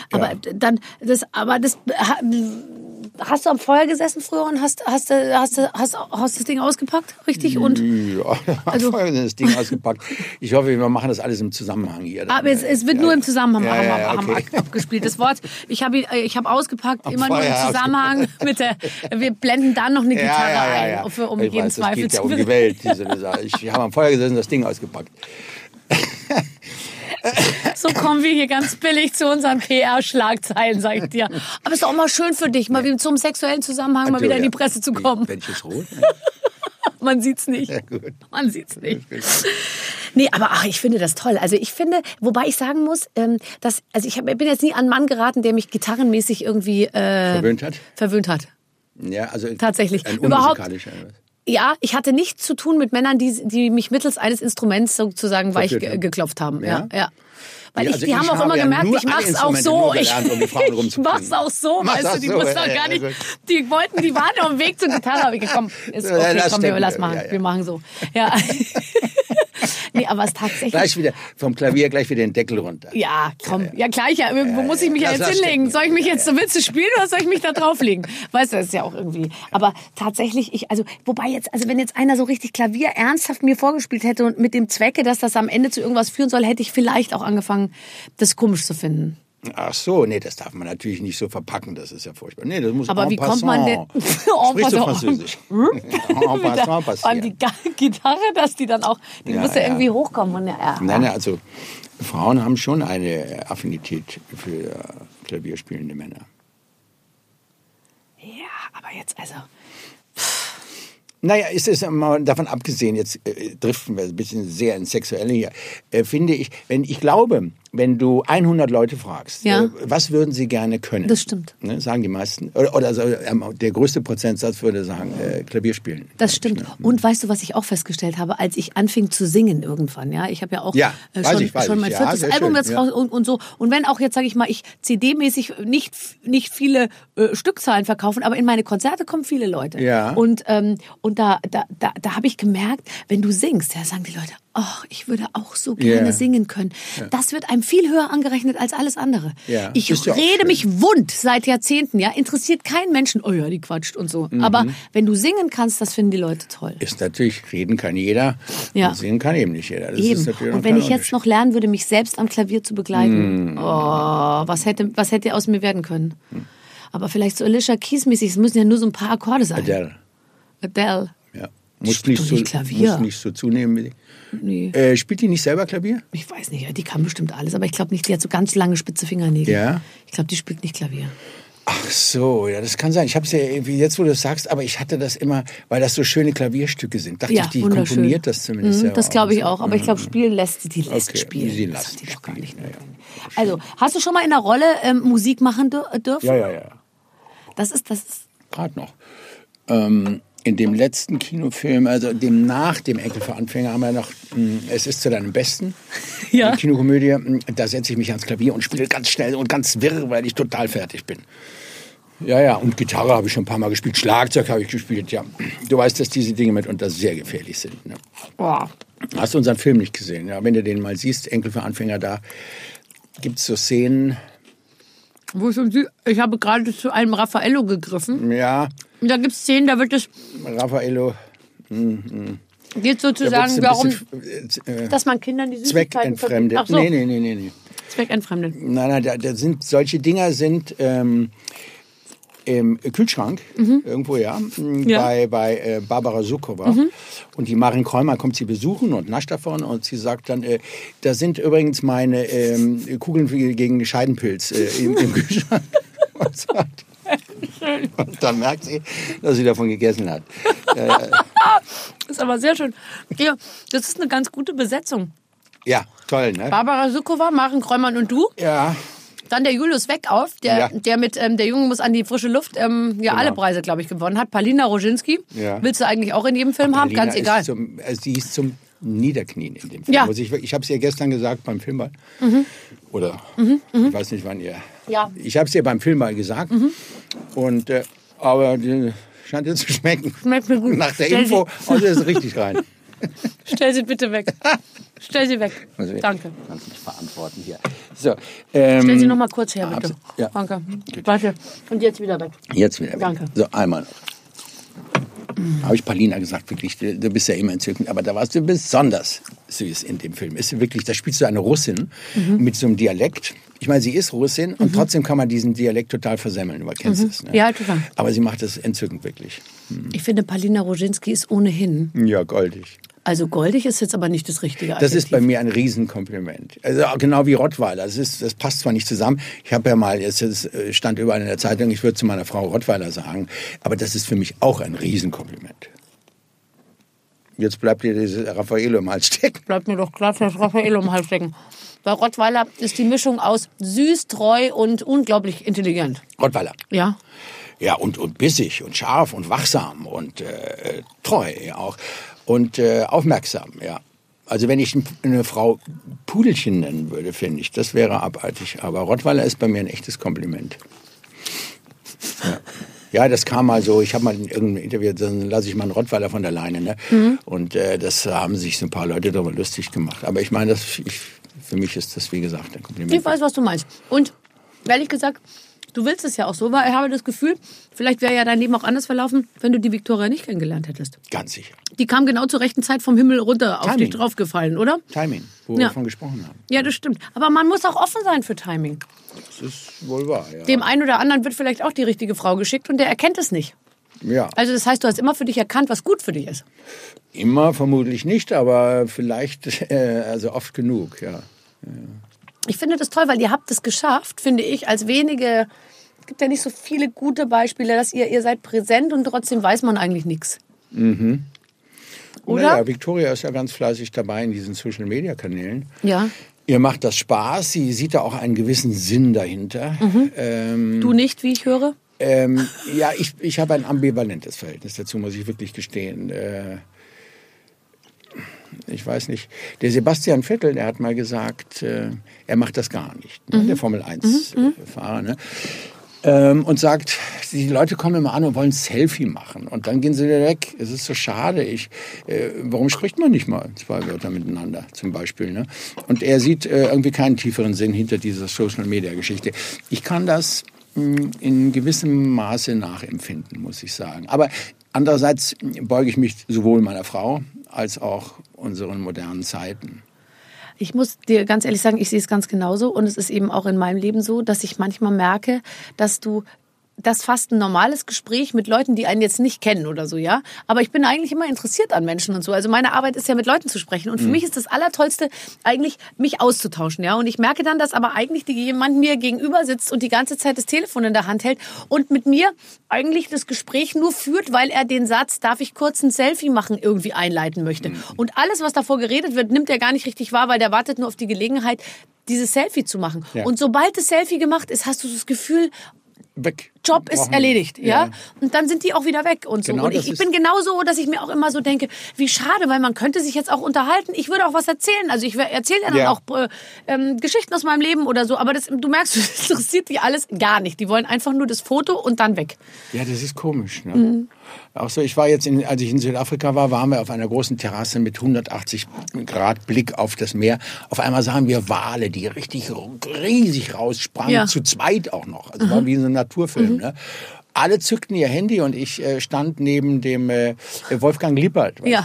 Hast du am Feuer gesessen früher und hast das Ding ausgepackt, richtig? Und Ja, Also- das Ding ausgepackt. Ich hoffe, wir machen das alles im Zusammenhang hier. aber es wird nur im Zusammenhang okay. abgespielt. Das Wort, ich hab ausgepackt, immer nur im Feuer Zusammenhang mit wir blenden dann noch eine Gitarre ein, um ich jeden weiß, das Zweifel geht ja zu um die Welt, diese Sache. Ich habe am Feuer gesessen, das Ding ausgepackt. So kommen wir hier ganz billig zu unseren PR-Schlagzeilen, sag ich dir. Aber es ist auch mal schön für dich, mal wieder zum sexuellen Zusammenhang mal wieder in die Presse zu kommen. Welches Rot? Man sieht's nicht. Ja, gut. Man sieht's nicht. Nee, aber ich finde das toll. Also ich finde, wobei ich sagen muss, ich bin jetzt nie an einen Mann geraten, der mich gitarrenmäßig irgendwie verwöhnt hat. Ja, also Tatsächlich. Ein Überhaupt. unmusikalischer. Ja, ich hatte nichts zu tun mit Männern, die mich mittels eines Instruments sozusagen weich Verführt haben. geklopft haben. Ja? Ja. Weil Also die haben auch immer ja gemerkt, nur ich mach's alle auch Instrumente so. nur gelernt, um die Frauen Ich rumzukriegen. mach's auch so, Mach's weißt auch du, die so, mussten ja, auch ja, gar nicht, gut. die waren auf dem Weg zur Gitarre, aber ich gesagt, komm, ist okay, Lass komm, stecken, lass machen, ja, ja. wir machen so. Ja. Nee, aber es tatsächlich... Gleich wieder, vom Klavier gleich wieder den Deckel runter. Ja, komm. Ja, gleich. Ja, wo muss ich mich Lass jetzt das hinlegen? stecken. Soll ich mich jetzt, willst du spielen oder soll ich mich da drauflegen? Weißt du, das ist ja auch irgendwie. Aber tatsächlich, wobei jetzt, also wenn jetzt einer so richtig Klavier ernsthaft mir vorgespielt hätte und mit dem Zwecke, dass das am Ende zu irgendwas führen soll, hätte ich vielleicht auch angefangen, das komisch zu finden. Ach so, nee, das darf man natürlich nicht so verpacken, das ist ja furchtbar. Nee, das muss Aber en wie kommt man denn... Sprichst du Französisch? En passant Vor allem passieren. die Gitarre, dass die dann auch, die muss ja irgendwie hochkommen. Und Nein, also Frauen haben schon eine Affinität für klavierspielende Männer. Ja, aber jetzt also... Naja, ist es mal davon abgesehen, jetzt driften wir ein bisschen sehr ins Sexuelle hier, finde ich, ich glaube, wenn du 100 Leute fragst, Ja. Was würden sie gerne können? Das stimmt. Ne, sagen die meisten. Oder also, der größte Prozentsatz würde sagen, Klavier spielen. Das stimmt. Und weißt du, was ich auch festgestellt habe, als ich anfing zu singen irgendwann, ja, ich habe ja auch schon mein 4. sehr Album schön, jetzt raus und so. Und wenn auch jetzt, sage ich mal, ich CD-mäßig nicht viele Stückzahlen verkaufen, aber in meine Konzerte kommen viele Leute. Ja. Und da habe ich gemerkt, wenn du singst, ja, sagen die Leute, ach, ich würde auch so gerne singen können. Das wird einem viel höher angerechnet als alles andere. Ja, Ich ist ja auch rede schön. mich wund seit Jahrzehnten, ja, interessiert keinen Menschen, oh ja, die quatscht und so. Aber wenn du singen kannst, das finden die Leute toll. Ist natürlich, reden kann jeder, Ja. und singen kann eben nicht jeder. Das Eben. Ist natürlich Und ein wenn ich kleiner jetzt noch lernen würde, mich selbst am Klavier zu begleiten, was hätte aus mir werden können? Aber vielleicht so Alicia Keys-mäßig, es müssen ja nur so ein paar Akkorde sein. Adele. Ja. Muss Spielt nicht, doch so, nicht Klavier. muss nicht so zunehmen. Wie Nee. die. Spielt die nicht selber Klavier? Ich weiß nicht, die kann bestimmt alles, aber ich glaube nicht, die hat so ganz lange spitze Fingernägel. Ja? Ich glaube, die spielt nicht Klavier. Ach so, ja, das kann sein. Ich habe es ja irgendwie jetzt, wo du es sagst, aber ich hatte das immer, weil das so schöne Klavierstücke sind. Dachte ich, die wunderschön. komponiert das zumindest selber. Das glaube ich aus. auch, aber ich glaube, spielen lässt sie, die lässt Okay, spielen. sie Das lässt hat die doch gar spielen, nicht ja, nötig. Also, hast du schon mal in der Rolle Musik machen dürfen? Ja. Das ist Gerade noch. In dem letzten Kinofilm, also nach dem Enkel für Anfänger, haben wir noch Es ist zu deinem Besten, Ja. die Kinokomödie. Da setze ich mich ans Klavier und spiele ganz schnell und ganz wirr, weil ich total fertig bin. Ja, und Gitarre habe ich schon ein paar Mal gespielt, Schlagzeug habe ich gespielt, ja. Du weißt, dass diese Dinge mitunter sehr gefährlich sind. Ne? Boah. Hast du unseren Film nicht gesehen? Ja, wenn du den mal siehst, Enkel für Anfänger, da gibt es so Szenen. Ich habe gerade zu einem Raffaello gegriffen. Ja, Und da gibt es Szenen, da wird es, Raffaello. geht Da sozusagen wird's darum, ein bisschen, dass man Kindern die Süßigkeiten zweckentfremdet. Ach so, Nee. zweckentfremdet. Nein, da sind solche Dinger sind im Kühlschrank irgendwo, ja. Bei Barbara Sukowa. Und die Marin Kräumer kommt sie besuchen und nascht davon und sie sagt dann, da sind übrigens meine Kugeln gegen Scheidenpilz im Kühlschrank. Und dann merkt sie, dass sie davon gegessen hat. Das ist aber sehr schön. Ja, das ist eine ganz gute Besetzung. Ja, toll, ne? Barbara Sukowa, Maren Kräumann und du. Ja. Dann der Julius Weckauf, der mit Der Junge muss an die frische Luft alle Preise, glaube ich, gewonnen hat. Paulina Roginski. Ja. Willst du eigentlich auch in jedem Film haben? Paulina Ganz egal. Sie ist zum Niederknien in dem Film. Ja. Also ich habe es ihr gestern gesagt beim Filmball. Oder ich weiß nicht, wann ihr. Ja. Ich habe es ihr beim Filmball gesagt. Und, aber die scheint ihr zu schmecken. Schmeckt mir gut. Nach der Stell Info, also ist richtig rein. Stell sie bitte weg. Stell sie weg. Also, Danke. Kannst du nicht verantworten hier. So, Stell sie noch mal kurz her, bitte. Ja. Danke. Warte. Und jetzt wieder weg. Jetzt wieder. Danke. So, einmal noch. Habe ich Paulina gesagt, wirklich, du bist ja immer entzückend, aber da warst du besonders süß in dem Film. Ist wirklich, da spielst du eine Russin mit so einem Dialekt. Ich meine, sie ist Russin und trotzdem kann man diesen Dialekt total versemmeln. Du kennst es, ne? Ja, total. Aber sie macht es entzückend, wirklich. Ich finde, Paulina Roginski ist ohnehin. Ja, goldig. Also goldig ist jetzt aber nicht das richtige Das ist bei Adjektiv. mir ein Riesenkompliment. Also genau wie Rottweiler. Das passt zwar nicht zusammen. Ich habe ja mal, es stand überall in der Zeitung, ich würde zu meiner Frau Rottweiler sagen, aber das ist für mich auch ein Riesenkompliment. Jetzt bleibt dir dieses Raffaello im Hals stecken. Bleibt mir doch klar, dass Raffaello im Hals stecken. Bei Rottweiler ist die Mischung aus süß, treu und unglaublich intelligent. Rottweiler. Ja. Ja, und bissig und scharf und wachsam und treu auch. Und aufmerksam, ja. Also wenn ich eine Frau Pudelchen nennen würde, finde ich, das wäre abartig. Aber Rottweiler ist bei mir ein echtes Kompliment. Ja, das kam mal so, ich habe mal in irgendeinem Interview, dann lasse ich mal einen Rottweiler von der Leine. Ne? Und das haben sich so ein paar Leute darüber lustig gemacht. Aber ich meine, für mich ist das, wie gesagt, ein Kompliment. Ich weiß, was du meinst. Und ehrlich gesagt, du willst es ja auch so, weil ich habe das Gefühl, vielleicht wäre ja dein Leben auch anders verlaufen, wenn du die Viktoria nicht kennengelernt hättest. Ganz sicher. Die kam genau zur rechten Zeit vom Himmel runter auf dich draufgefallen, oder? Timing, wo wir davon gesprochen haben. Ja, das stimmt. Aber man muss auch offen sein für Timing. Das ist wohl wahr, ja. Dem einen oder anderen wird vielleicht auch die richtige Frau geschickt und der erkennt es nicht. Ja. Also das heißt, du hast immer für dich erkannt, was gut für dich ist. Immer vermutlich nicht, aber vielleicht also oft genug, ja. Ich finde das toll, weil ihr habt es geschafft, finde ich, als wenige, es gibt ja nicht so viele gute Beispiele, dass ihr seid präsent und trotzdem weiß man eigentlich nichts. Mhm. Oder? Naja, Viktoria ist ja ganz fleißig dabei in diesen Social-Media-Kanälen. Ja. Ihr macht das Spaß, sie sieht da auch einen gewissen Sinn dahinter. Du nicht, wie ich höre? Ja, ich habe ein ambivalentes Verhältnis dazu, muss ich wirklich gestehen. Ich weiß nicht. Der Sebastian Vettel, der hat mal gesagt, er macht das gar nicht. Ne? Der Formel-1-Fahrer. Ne? Und sagt, die Leute kommen immer an und wollen ein Selfie machen. Und dann gehen sie wieder weg. Es ist so schade. Warum spricht man nicht mal 2 Wörter miteinander, zum Beispiel? Ne? Und er sieht irgendwie keinen tieferen Sinn hinter dieser Social-Media-Geschichte. Ich kann das in gewissem Maße nachempfinden, muss ich sagen. Aber andererseits beuge ich mich sowohl meiner Frau als auch unseren modernen Zeiten. Ich muss dir ganz ehrlich sagen, ich sehe es ganz genauso. Und es ist eben auch in meinem Leben so, dass ich manchmal merke, dass du das fast ein normales Gespräch mit Leuten, die einen jetzt nicht kennen oder so, ja. Aber ich bin eigentlich immer interessiert an Menschen und so. Also meine Arbeit ist ja, mit Leuten zu sprechen. Und für mich ist das Allertollste eigentlich, mich auszutauschen, ja. Und ich merke dann, dass aber eigentlich jemand mir gegenüber sitzt und die ganze Zeit das Telefon in der Hand hält und mit mir eigentlich das Gespräch nur führt, weil er den Satz, darf ich kurz ein Selfie machen, irgendwie einleiten möchte. Und alles, was davor geredet wird, nimmt er gar nicht richtig wahr, weil der wartet nur auf die Gelegenheit, dieses Selfie zu machen. Ja. Und sobald das Selfie gemacht ist, hast du das Gefühl, weg. Job ist erledigt, ja? Und dann sind die auch wieder weg und so. Genau, und ich bin genauso, dass ich mir auch immer so denke, wie schade, weil man könnte sich jetzt auch unterhalten. Ich würde auch was erzählen. Also ich erzähle ja dann auch Geschichten aus meinem Leben oder so. Aber du merkst, das interessiert die alles gar nicht. Die wollen einfach nur das Foto und dann weg. Ja, das ist komisch. Ne? Auch so, ich war jetzt, als ich in Südafrika war, waren wir auf einer großen Terrasse mit 180 Grad Blick auf das Meer. Auf einmal sahen wir Wale, die richtig riesig raussprangen, zu zweit auch noch. Also war wie so ein Naturfilm. Ne? Alle zückten ihr Handy und ich stand neben dem Wolfgang Lippert. Ja.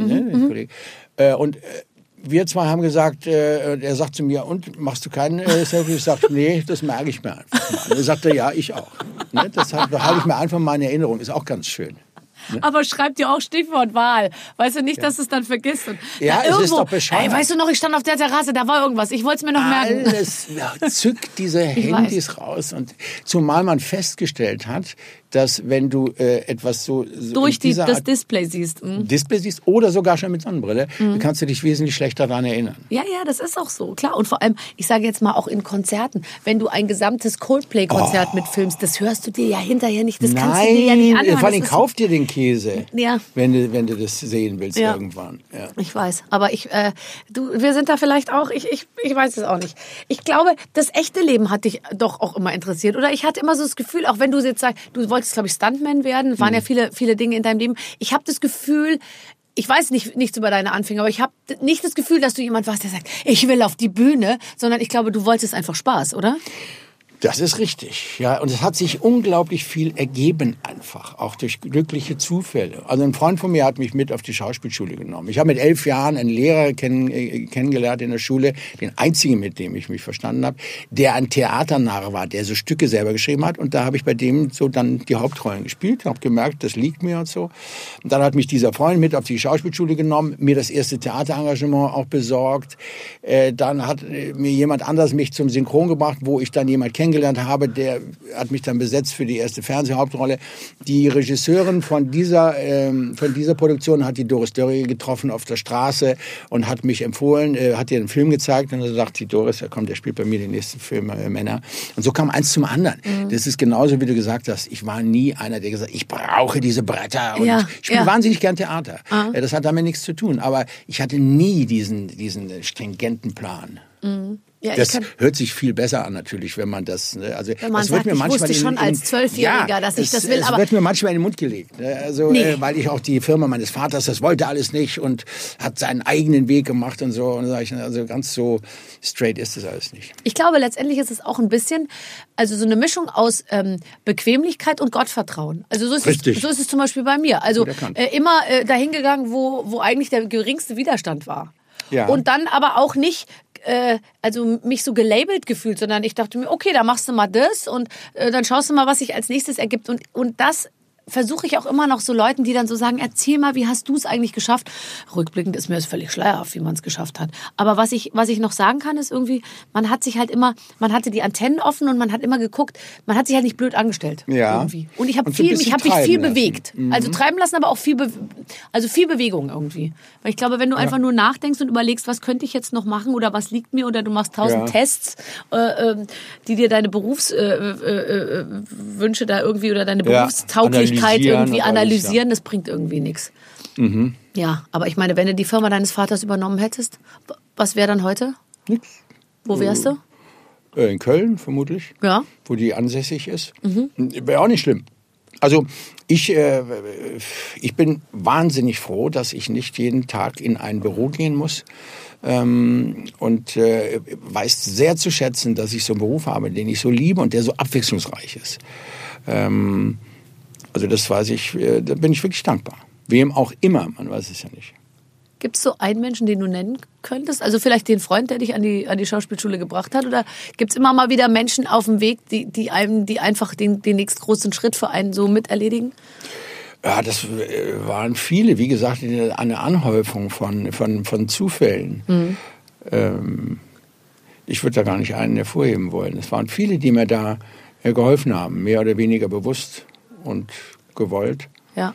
Und wir zwei haben gesagt, er sagt zu mir, und machst du keinen Selfie? Ich sage, nee, das merke ich mir einfach mal. Und er sagte, ja, ich auch. Ne? Das halte ich mir einfach mal in Erinnerung. Ist auch ganz schön. Ne? Aber schreib dir auch Stichwort Wahl. Weißt du nicht, dass du es dann vergisst. Und ja, es ist doch bescheuert. Hey, weißt du noch, ich stand auf der Terrasse, da war irgendwas. Ich wollte es mir noch merken. Alles zückt diese Handys raus. Und zumal man festgestellt hat, dass wenn du etwas so durch das Display siehst. Display siehst oder sogar schon mit Sonnenbrille, dann kannst du dich wesentlich schlechter daran erinnern. Ja, das ist auch so, klar. Und vor allem, ich sage jetzt mal auch in Konzerten, wenn du ein gesamtes Coldplay-Konzert mitfilmst, das hörst du dir ja hinterher nicht, das kannst du dir ja nicht anhören. Vor allem kauf dir den Käse, ja. wenn du das sehen willst irgendwann. Ja. Ich weiß, aber wir sind da vielleicht auch, ich weiß es auch nicht. Ich glaube, das echte Leben hat dich doch auch immer interessiert, oder? Ich hatte immer so das Gefühl, auch wenn du jetzt sagst, du wolltest, glaube ich, Stuntman werden, waren ja viele, viele Dinge in deinem Leben. Ich habe das Gefühl, ich weiß nichts über deine Anfänge, aber ich habe nicht das Gefühl, dass du jemand warst, der sagt, ich will auf die Bühne, sondern ich glaube, du wolltest einfach Spaß, oder? Das ist richtig, ja. Und es hat sich unglaublich viel ergeben einfach, auch durch glückliche Zufälle. Also ein Freund von mir hat mich mit auf die Schauspielschule genommen. Ich habe mit 11 Jahren einen Lehrer kennengelernt in der Schule, den einzigen, mit dem ich mich verstanden habe, der ein Theaternarr war, der so Stücke selber geschrieben hat. Und da habe ich bei dem so dann die Hauptrollen gespielt, habe gemerkt, das liegt mir und so. Und dann hat mich dieser Freund mit auf die Schauspielschule genommen, mir das erste Theaterengagement auch besorgt. Dann hat mir jemand anders mich zum Synchron gebracht, wo ich dann jemand kennengelernt kennengelernt habe, der hat mich dann besetzt für die erste Fernsehhauptrolle. Die Regisseurin von dieser Produktion hat die Doris Dörrie getroffen auf der Straße und hat mich empfohlen, hat ihr einen Film gezeigt und dann sagt die Doris, ja komm, der spielt bei mir den nächsten Film, Männer. Und so kam eins zum anderen. Das ist genauso, wie du gesagt hast. Ich war nie einer, der gesagt hat, ich brauche diese Bretter und ich spiele wahnsinnig gern Theater. Das hat damit nichts zu tun. Aber ich hatte nie diesen stringenten Plan. Ja, das hört sich viel besser an natürlich, wenn man das. Also wenn man sagt, ich wusste schon als Zwölfjähriger, dass ich das will. Es wird mir manchmal in den Mund gelegt. Also, weil ich auch die Firma meines Vaters, das wollte alles nicht und hat seinen eigenen Weg gemacht und so. Und also ganz so straight ist das alles nicht. Ich glaube, letztendlich ist es auch ein bisschen, also so eine Mischung aus Bequemlichkeit und Gottvertrauen. Also so ist es zum Beispiel bei mir. Also immer dahin gegangen, wo eigentlich der geringste Widerstand war. Ja. Und dann aber auch nicht also mich so gelabelt gefühlt, sondern ich dachte mir, okay, da machst du mal das und dann schaust du mal, was sich als nächstes ergibt. Und das versuche ich auch immer noch so Leuten, die dann so sagen, erzähl mal, wie hast du es eigentlich geschafft? Rückblickend ist mir das völlig schleierhaft, wie man es geschafft hat. Aber was ich noch sagen kann, ist irgendwie, man hatte die Antennen offen und man hat immer geguckt, man hat sich halt nicht blöd angestellt. Ja. Irgendwie. Und ich habe mich viel bewegt. Also treiben lassen, aber auch viel Bewegung irgendwie. Weil ich glaube, wenn du einfach nur nachdenkst und überlegst, was könnte ich jetzt noch machen oder was liegt mir oder du machst 1000 Tests, die dir deine Berufswünsche da irgendwie oder deine Berufstauglichkeit irgendwie analysieren, das bringt irgendwie nichts. Ja, aber ich meine, wenn du die Firma deines Vaters übernommen hättest, was wäre dann heute? Nix. Wo wärst du? In Köln vermutlich, wo die ansässig ist. Wäre auch nicht schlimm. Also ich bin wahnsinnig froh, dass ich nicht jeden Tag in ein Büro gehen muss. Und weiß sehr zu schätzen, dass ich so einen Beruf habe, den ich so liebe und der so abwechslungsreich ist. Also das weiß ich, da bin ich wirklich dankbar. Wem auch immer, man weiß es ja nicht. Gibt es so einen Menschen, den du nennen könntest? Also vielleicht den Freund, der dich an die Schauspielschule gebracht hat? Oder gibt es immer mal wieder Menschen auf dem Weg, die einfach den nächstgroßen Schritt für einen so miterledigen? Ja, das waren viele. Wie gesagt, eine Anhäufung von Zufällen. Ich würde da gar nicht einen hervorheben wollen. Es waren viele, die mir da geholfen haben, mehr oder weniger bewusst und gewollt. Ja.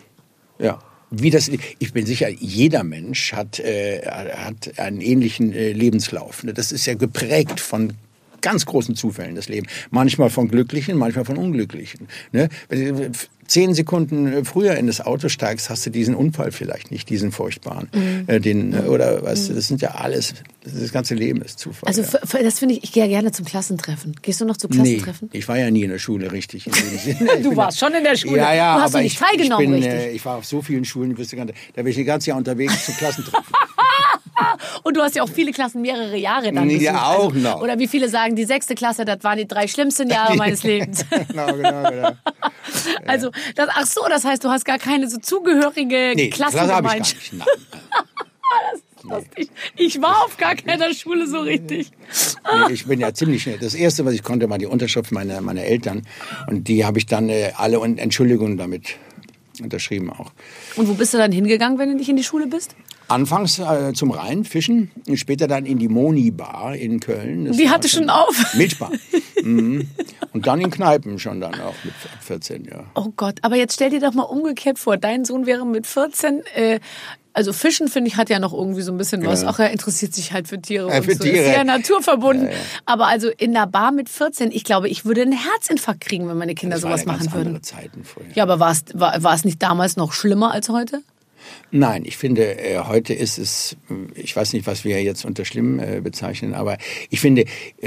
Ich bin sicher, jeder Mensch hat einen ähnlichen Lebenslauf. Das ist ja geprägt von ganz großen Zufällen, das Leben. Manchmal von Glücklichen, manchmal von Unglücklichen. Ne? Wenn du 10 Sekunden früher in das Auto steigst, hast du diesen Unfall vielleicht nicht, diesen furchtbaren. Oder weißt du, das sind ja alles, das ganze Leben ist Zufall. Also das finde ich gehe ja gerne zum Klassentreffen. Gehst du noch zu Klassentreffen? Nee, ich war ja nie in der Schule richtig. Du warst schon in der Schule. Ja, du hast doch nicht teilgenommen, richtig. Ich war auf so vielen Schulen, da bin ich das ganze Jahr unterwegs zu Klassentreffen. Und du hast ja auch viele Klassen, mehrere Jahre dann besucht. Ja, auch noch. Oder wie viele sagen, die 6. Klasse, das waren die 3 schlimmsten Jahre meines Lebens. Genau. Also, das heißt, du hast gar keine so zugehörige Klassengemeinschaft. Das habe ich gar nicht. Das ist lustig. Ich war auf gar keiner Schule so richtig. Ich bin ja ziemlich schnell. Das Erste, was ich konnte, war die Unterschrift meiner Eltern. Und die habe ich dann alle Entschuldigungen damit unterschrieben auch. Und wo bist du dann hingegangen, wenn du nicht in die Schule bist? Anfangs zum Rhein fischen, später dann in die Moni-Bar in Köln. Die hatte schon auf? Milchbar. Und dann in Kneipen schon dann auch mit 14, ja. Oh Gott, aber jetzt stell dir doch mal umgekehrt vor, dein Sohn wäre mit 14, also Fischen, finde ich, hat ja noch irgendwie so ein bisschen was. Ach, er interessiert sich halt für Tiere und so. Ist sehr naturverbunden. Ja. Aber also in der Bar mit 14, ich glaube, ich würde einen Herzinfarkt kriegen, wenn meine Kinder sowas machen würden. Das waren Zeiten vorher. Ja, aber war es nicht damals noch schlimmer als heute? Nein, ich finde, heute ist es, ich weiß nicht, was wir jetzt unter schlimm bezeichnen, aber ich finde,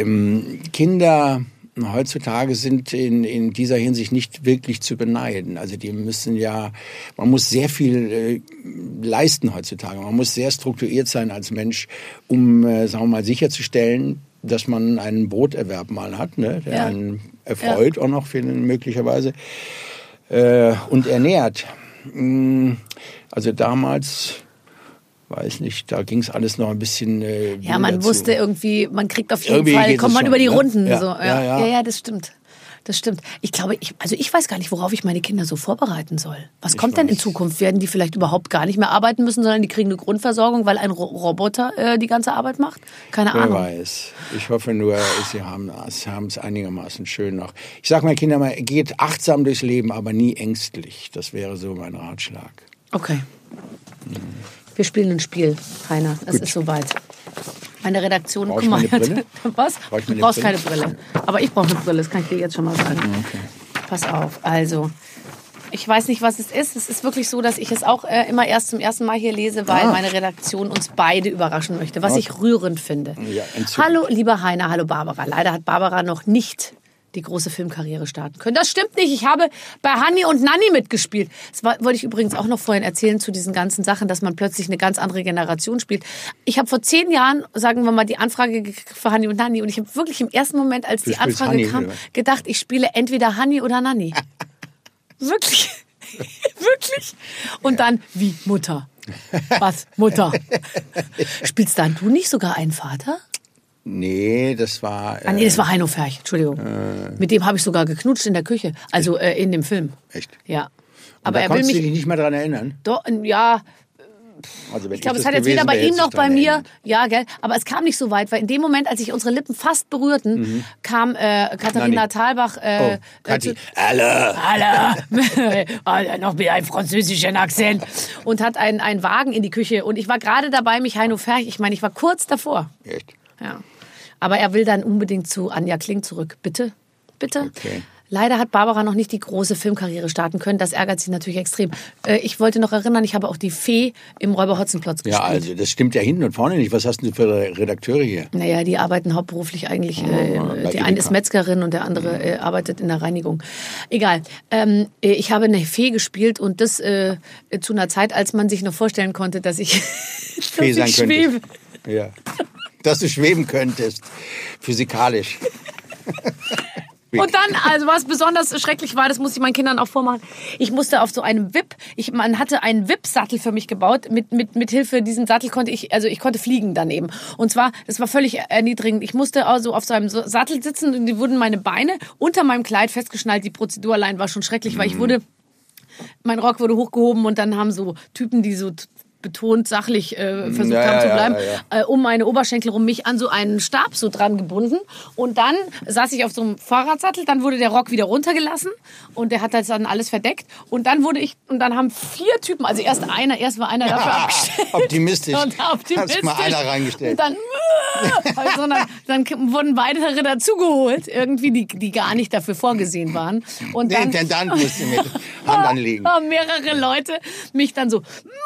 Kinder heutzutage sind in dieser Hinsicht nicht wirklich zu beneiden. Also die müssen man muss sehr viel leisten heutzutage. Man muss sehr strukturiert sein als Mensch, um, sagen wir mal, sicherzustellen, dass man einen Broterwerb mal hat, ne, der einen erfreut auch noch möglicherweise und ernährt. Also damals, weiß nicht, da ging es alles noch ein bisschen man wusste irgendwie, man kriegt auf jeden Fall, kommt man über die Runden. Ja, so. Ja, das stimmt. Das stimmt. Ich glaube, ich weiß gar nicht, worauf ich meine Kinder so vorbereiten soll. Was kommt denn in Zukunft? Werden die vielleicht überhaupt gar nicht mehr arbeiten müssen, sondern die kriegen eine Grundversorgung, weil ein Roboter die ganze Arbeit macht? Keine Ahnung. Wer weiß. Ich hoffe nur, sie haben es einigermaßen schön noch. Ich sage meinen Kindern mal, geht achtsam durchs Leben, aber nie ängstlich. Das wäre so mein Ratschlag. Okay. Wir spielen ein Spiel, Heiner. Es ist soweit. Meine Redaktion, Brauch ich meine Brille? Was? Brauch ich Du meine brauchst Brille? keine Brille. Aber ich brauche eine Brille, das kann ich dir jetzt schon mal sagen. Okay. Pass auf, also. Ich weiß nicht, was es ist. Es ist wirklich so, dass ich es auch immer erst zum ersten Mal hier lese, weil meine Redaktion uns beide überraschen möchte, was ich rührend finde. Ja, hallo, lieber Heiner, hallo Barbara. Leider hat Barbara noch nicht die große Filmkarriere starten können. Das stimmt nicht. Ich habe bei Hanni und Nanni mitgespielt. Das wollte ich übrigens auch noch vorhin erzählen zu diesen ganzen Sachen, dass man plötzlich eine ganz andere Generation spielt. Ich habe vor 10 Jahren, sagen wir mal, die Anfrage gekriegt für Hanni und Nanni und ich habe wirklich im ersten Moment, als die Anfrage Hanni, kam, oder? gedacht, ich spiele entweder Hanni oder Nanni. Wirklich. Wirklich. Und dann, wie Mutter. Was? Mutter. Spielst dann du nicht sogar einen Vater? Nee, das war... Nee, das war Heino Ferch, Entschuldigung. Mit dem habe ich sogar geknutscht in der Küche, also in dem Film. Echt? Ja. Aber Aber da er will konntest du mich... dich nicht mehr dran erinnern? Doch, ja, Also wenn ich glaube, es das hat jetzt gewesen weder bei wäre, ihm hätte noch ich bei dran mir... erinnert. Ja, gell, aber es kam nicht so weit, weil in dem Moment, als sich unsere Lippen fast berührten, kam Katharina Nanni. Thalbach... Kathi. Hallo. Alle noch mit einem französischen Akzent und hat einen Wagen in die Küche und ich war gerade dabei, mich Heino Ferch, ich meine, ich war kurz davor. Echt? Ja. Aber er will dann unbedingt zu Anja Kling zurück. Bitte? Bitte? Okay. Leider hat Barbara noch nicht die große Filmkarriere starten können. Das ärgert sie natürlich extrem. Ich wollte noch erinnern, ich habe auch die Fee im Räuber Hotzenplotz gespielt. Ja, also das stimmt ja hinten und vorne nicht. Was hast du für Redakteure hier? Naja, die arbeiten hauptberuflich eigentlich. Die Edeka. eine ist Metzgerin und der andere arbeitet in der Reinigung. Egal. Ich habe eine Fee gespielt und das zu einer Zeit, als man sich noch vorstellen konnte, dass ich, Fee sein schwebe. könntest. Ja. Dass du schweben könntest. Physikalisch. Und dann, also was besonders schrecklich war, das musste ich meinen Kindern auch vormachen. Ich musste auf so einem Wipp, man hatte einen Wipp-Sattel für mich gebaut. Mit Hilfe diesem Sattel konnte ich konnte fliegen daneben. Und zwar, das war völlig erniedrigend. Ich musste also auf so einem Sattel sitzen und die wurden meine Beine unter meinem Kleid festgeschnallt. Die Prozedur allein war schon schrecklich, weil mein Rock wurde hochgehoben und dann haben so Typen, die so betont sachlich versucht haben zu bleiben, um meine Oberschenkel rum, mich an so einen Stab so dran gebunden. Und dann saß ich auf so einem Fahrradsattel, dann wurde der Rock wieder runtergelassen und der hat das dann alles verdeckt. Und dann haben 4 Typen, also erst war einer dafür abgestellt. Optimistisch. Und optimistisch. Hast mal einer reingestellt. Und dann wurden weitere dazugeholt, irgendwie, die gar nicht dafür vorgesehen waren. Und Der dann Intendant musste mit Hand anlegen. haben mehrere Leute mich dann so,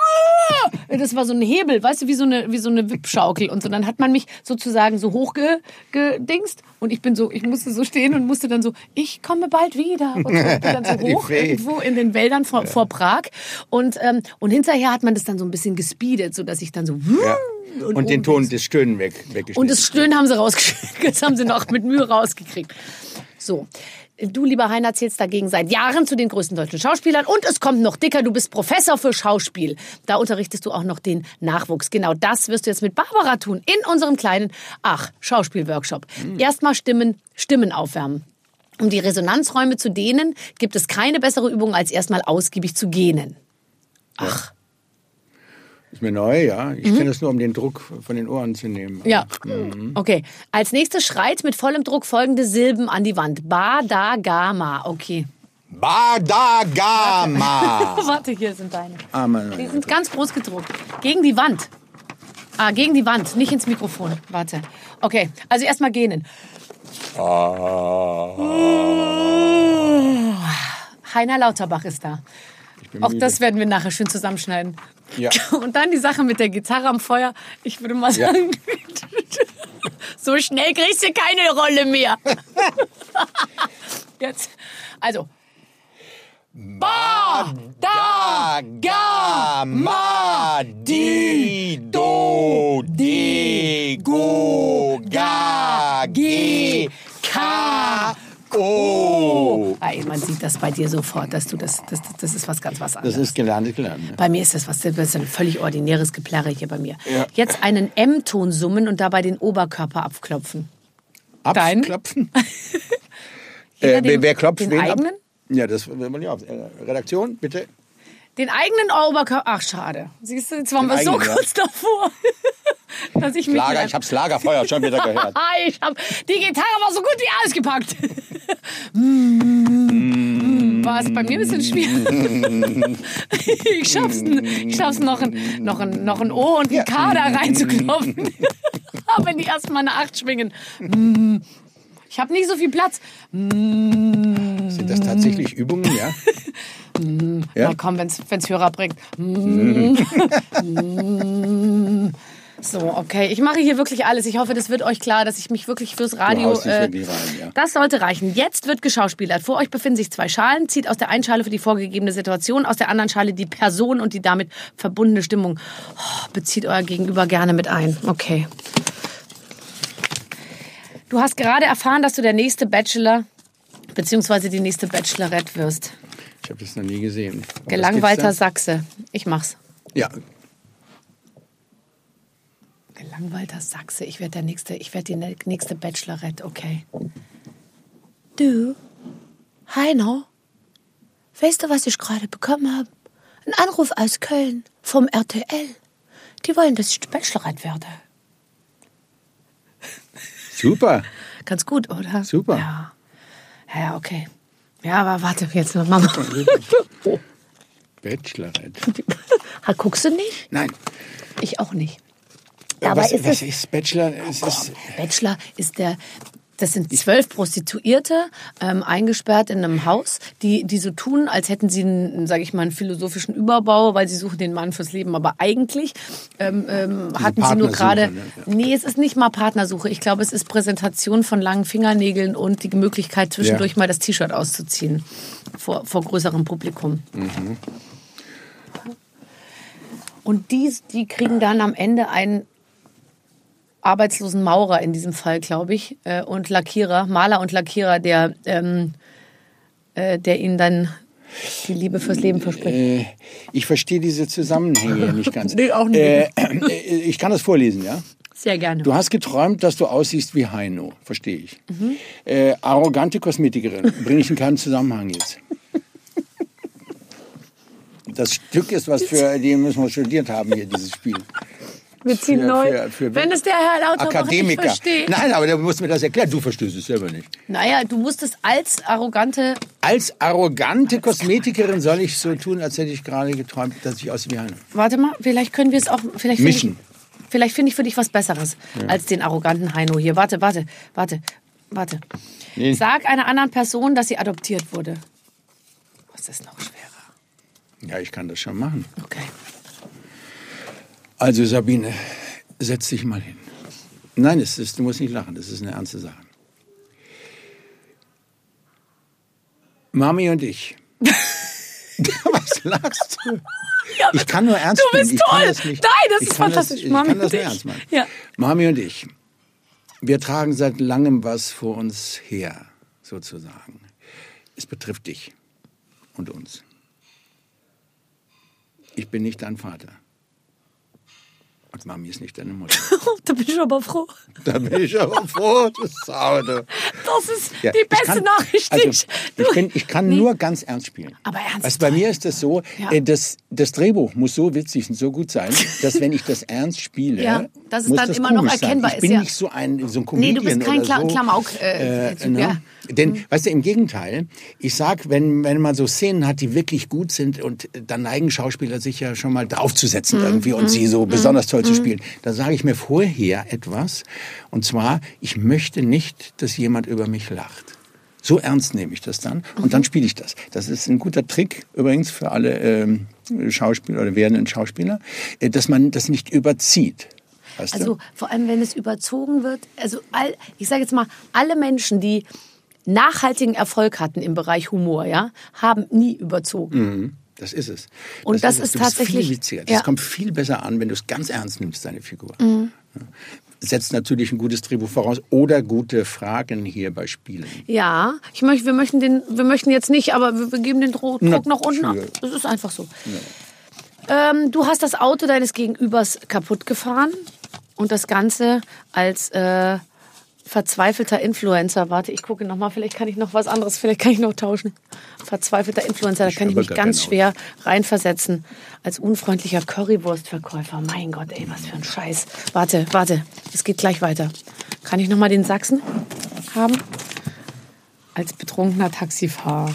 das war so ein Hebel, weißt du, wie so eine Wippschaukel und so. Dann hat man mich sozusagen so hochgedingst und ich musste so stehen und musste dann so, ich komme bald wieder. Und so, bin dann so hoch irgendwo in den Wäldern vor Prag. Und hinterher hat man das dann so ein bisschen gespeedet, sodass ich dann so... Ja. Und den Ton des Stöhnen weggeschnitten. Und das Stöhnen haben sie rausgekriegt. Das haben sie noch mit Mühe rausgekriegt. So. Du, lieber Heiner, zählst dagegen seit Jahren zu den größten deutschen Schauspielern. Und es kommt noch dicker, du bist Professor für Schauspiel. Da unterrichtest du auch noch den Nachwuchs. Genau das wirst du jetzt mit Barbara tun in unserem kleinen Schauspielworkshop. Erstmal Stimmen aufwärmen. Um die Resonanzräume zu dehnen, gibt es keine bessere Übung, als erstmal ausgiebig zu gähnen. Ist mir neu, ja. Ich kenne das nur, um den Druck von den Ohren zu nehmen. Ja, okay. Als nächstes schreit mit vollem Druck folgende Silben an die Wand. Ba, da, ga, ma. Okay. Badagama. Warte, hier sind deine. Mann. Die sind ganz groß gedruckt. Gegen die Wand. Gegen die Wand, nicht ins Mikrofon. Warte. Okay, also erstmal gähnen. Heiner Lauterbach ist da. Auch das werden wir nachher schön zusammenschneiden. Ja. Und dann die Sache mit der Gitarre am Feuer. Ich würde mal sagen, so schnell kriegst du keine Rolle mehr. Jetzt, also. Ba, da, ga, ma, di, do, di, go, ga, ge, ka, oh. Man sieht das bei dir sofort, dass du das ist was ganz was anderes. Das ist gelernt. Ne? Bei mir ist das ist ein völlig ordinäres Geplärre hier bei mir. Ja. Jetzt einen M-Ton summen und dabei den Oberkörper abklopfen. Abklopfen? Wer klopft den wen eigenen? ab? Ja, das will man ja auf. Redaktion, bitte. Den eigenen Oberkörper. Ach, schade. Siehst du, jetzt waren wir so eigenen, ja. kurz davor, dass ich mich... Ich hab's Lagerfeuer schon wieder gehört. Ich hab die Gitarre war so gut wie ausgepackt. War es bei mir ein bisschen schwierig. Ich schaff's noch ein O und ein K da reinzuklopfen. Aber wenn die erstmal eine 8 schwingen. Ich habe nicht so viel Platz. Sind das tatsächlich Übungen, ja? Na komm, wenn's Hörer bringt. So, okay. Ich mache hier wirklich alles. Ich hoffe, das wird euch klar, dass ich mich wirklich fürs Radio... Du haust dich wirklich rein, ja. Das sollte reichen. Jetzt wird geschauspielert. Vor euch befinden sich 2 Schalen. Zieht aus der einen Schale für die vorgegebene Situation, aus der anderen Schale die Person und die damit verbundene Stimmung. Oh, bezieht euer Gegenüber gerne mit ein. Okay. Du hast gerade erfahren, dass du der nächste Bachelor bzw. die nächste Bachelorette wirst. Ich habe das noch nie gesehen. Gelangweilter Sachse. Ich mach's. Ja. Gelangweilter Sachse. Ich werde die nächste Bachelorette. Okay. Du, Heino, weißt du, was ich gerade bekommen habe? Ein Anruf aus Köln vom RTL. Die wollen, dass ich Bachelorette werde. Super. Ganz gut, oder? Super. Ja. Ja, okay. Ja, aber warte, jetzt noch Mama. Bachelorette. Guckst du nicht? Nein. Ich auch nicht. Was ist Bachelor? Bachelor ist das sind 12 Prostituierte, eingesperrt in einem Haus, die so tun, als hätten sie einen philosophischen Überbau, weil sie suchen den Mann fürs Leben. Aber eigentlich hatten sie nur gerade... Ne? Nee, es ist nicht mal Partnersuche. Ich glaube, es ist Präsentation von langen Fingernägeln und die Möglichkeit, zwischendurch mal das T-Shirt auszuziehen. Vor größerem Publikum. Mhm. Und die kriegen dann am Ende einen arbeitslosen Maurer in diesem Fall, glaube ich, und Maler und Lackierer, der ihnen dann die Liebe fürs Leben verspricht. Ich verstehe diese Zusammenhänge nicht ganz. Nee, auch nicht. Ich kann das vorlesen, ja? Sehr gerne. Du hast geträumt, dass du aussiehst wie Heino, verstehe ich. Arrogante Kosmetikerin, bringe ich in keinen Zusammenhang jetzt. Das Stück ist was für die müssen wir studiert haben hier, dieses Spiel. Wir ziehen neu. Wenn es der Herr Lauterbach Akademiker. nicht versteht. Nein, aber du musst mir das erklären. Du verstehst es selber nicht. Naja, du musst es als arrogante Kosmetikerin soll ich so tun, als hätte ich gerade geträumt, dass ich aussehe wie Heino. Warte mal, vielleicht können wir es auch... Mischen. Vielleicht finde ich für dich was Besseres als den arroganten Heino hier. Warte. Nee. Sag einer anderen Person, dass sie adoptiert wurde. Was ist noch schwerer? Ja, ich kann das schon machen. Okay. Also Sabine, setz dich mal hin. Nein, du musst nicht lachen, das ist eine ernste Sache. Mami und ich. Was lachst du? Ja, ich kann nur ernst Du bist spielen. toll. Das nicht. Nein, das ist fantastisch. Ich Mami kann das und nur ich. ernst meinen. Ja. Mami und ich, wir tragen seit langem was vor uns her, sozusagen. Es betrifft dich und uns. Ich bin nicht dein Vater. Und Mami ist nicht deine Mutter. Da bin ich aber froh. Da bin ich aber froh. Das ist die beste Nachricht. Ich kann nur ganz ernst spielen. Aber ernst. Also bei mir ist das so, das Drehbuch muss so witzig und so gut sein, dass wenn ich das ernst spiele, dass es muss dann das immer noch komisch erkennbar sein. ist. Ich bin nicht so ein Comedian. Nee, du bist kein oder so. Klamauk. Ne? Denn, weißt du, im Gegenteil, ich sag, wenn man so Szenen hat, die wirklich gut sind und dann neigen Schauspieler sich ja schon mal draufzusetzen irgendwie und sie so besonders toll zu spielen, da sage ich mir vorher etwas, und zwar, ich möchte nicht, dass jemand über mich lacht. So ernst nehme ich das dann und dann spiele ich das. Das ist ein guter Trick übrigens für alle Schauspieler oder werdenden Schauspieler, dass man das nicht überzieht. Weißt du? Also vor allem, wenn es überzogen wird. Also ich sage jetzt mal, alle Menschen, die nachhaltigen Erfolg hatten im Bereich Humor, ja, haben nie überzogen. Mhm. Das ist es. Und das ist tatsächlich viel witziger. Das kommt viel besser an, wenn du es ganz ernst nimmst, deine Figur. Mhm. Setzt natürlich ein gutes Drehbuch voraus oder gute Fragen hier bei Spielen. Ja, wir möchten jetzt nicht, aber wir geben den Druck noch unten ab. Das ist einfach so. Ja. Du hast das Auto deines Gegenübers kaputt gefahren und das Ganze als Verzweifelter Influencer. Warte, ich gucke nochmal. Vielleicht kann ich noch was anderes. Vielleicht kann ich noch tauschen. Verzweifelter Influencer. Da kann ich mich ganz schwer reinversetzen. Als unfreundlicher Currywurstverkäufer. Mein Gott, ey, was für ein Scheiß. Warte. Es geht gleich weiter. Kann ich nochmal den Sachsen haben? Als betrunkener Taxifahrer.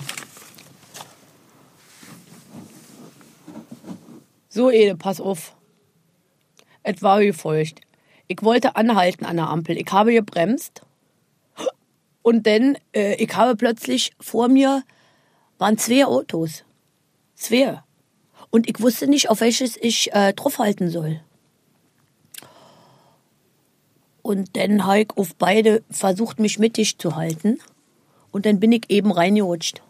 So, Ede, pass auf. Es war wie folgt. Ich wollte anhalten an der Ampel. Ich habe gebremst. Und dann, ich habe plötzlich vor mir, waren 2 Autos. 2. Und ich wusste nicht, auf welches ich draufhalten soll. Und dann habe ich auf beide versucht, mich mittig zu halten. Und dann bin ich eben reingerutscht.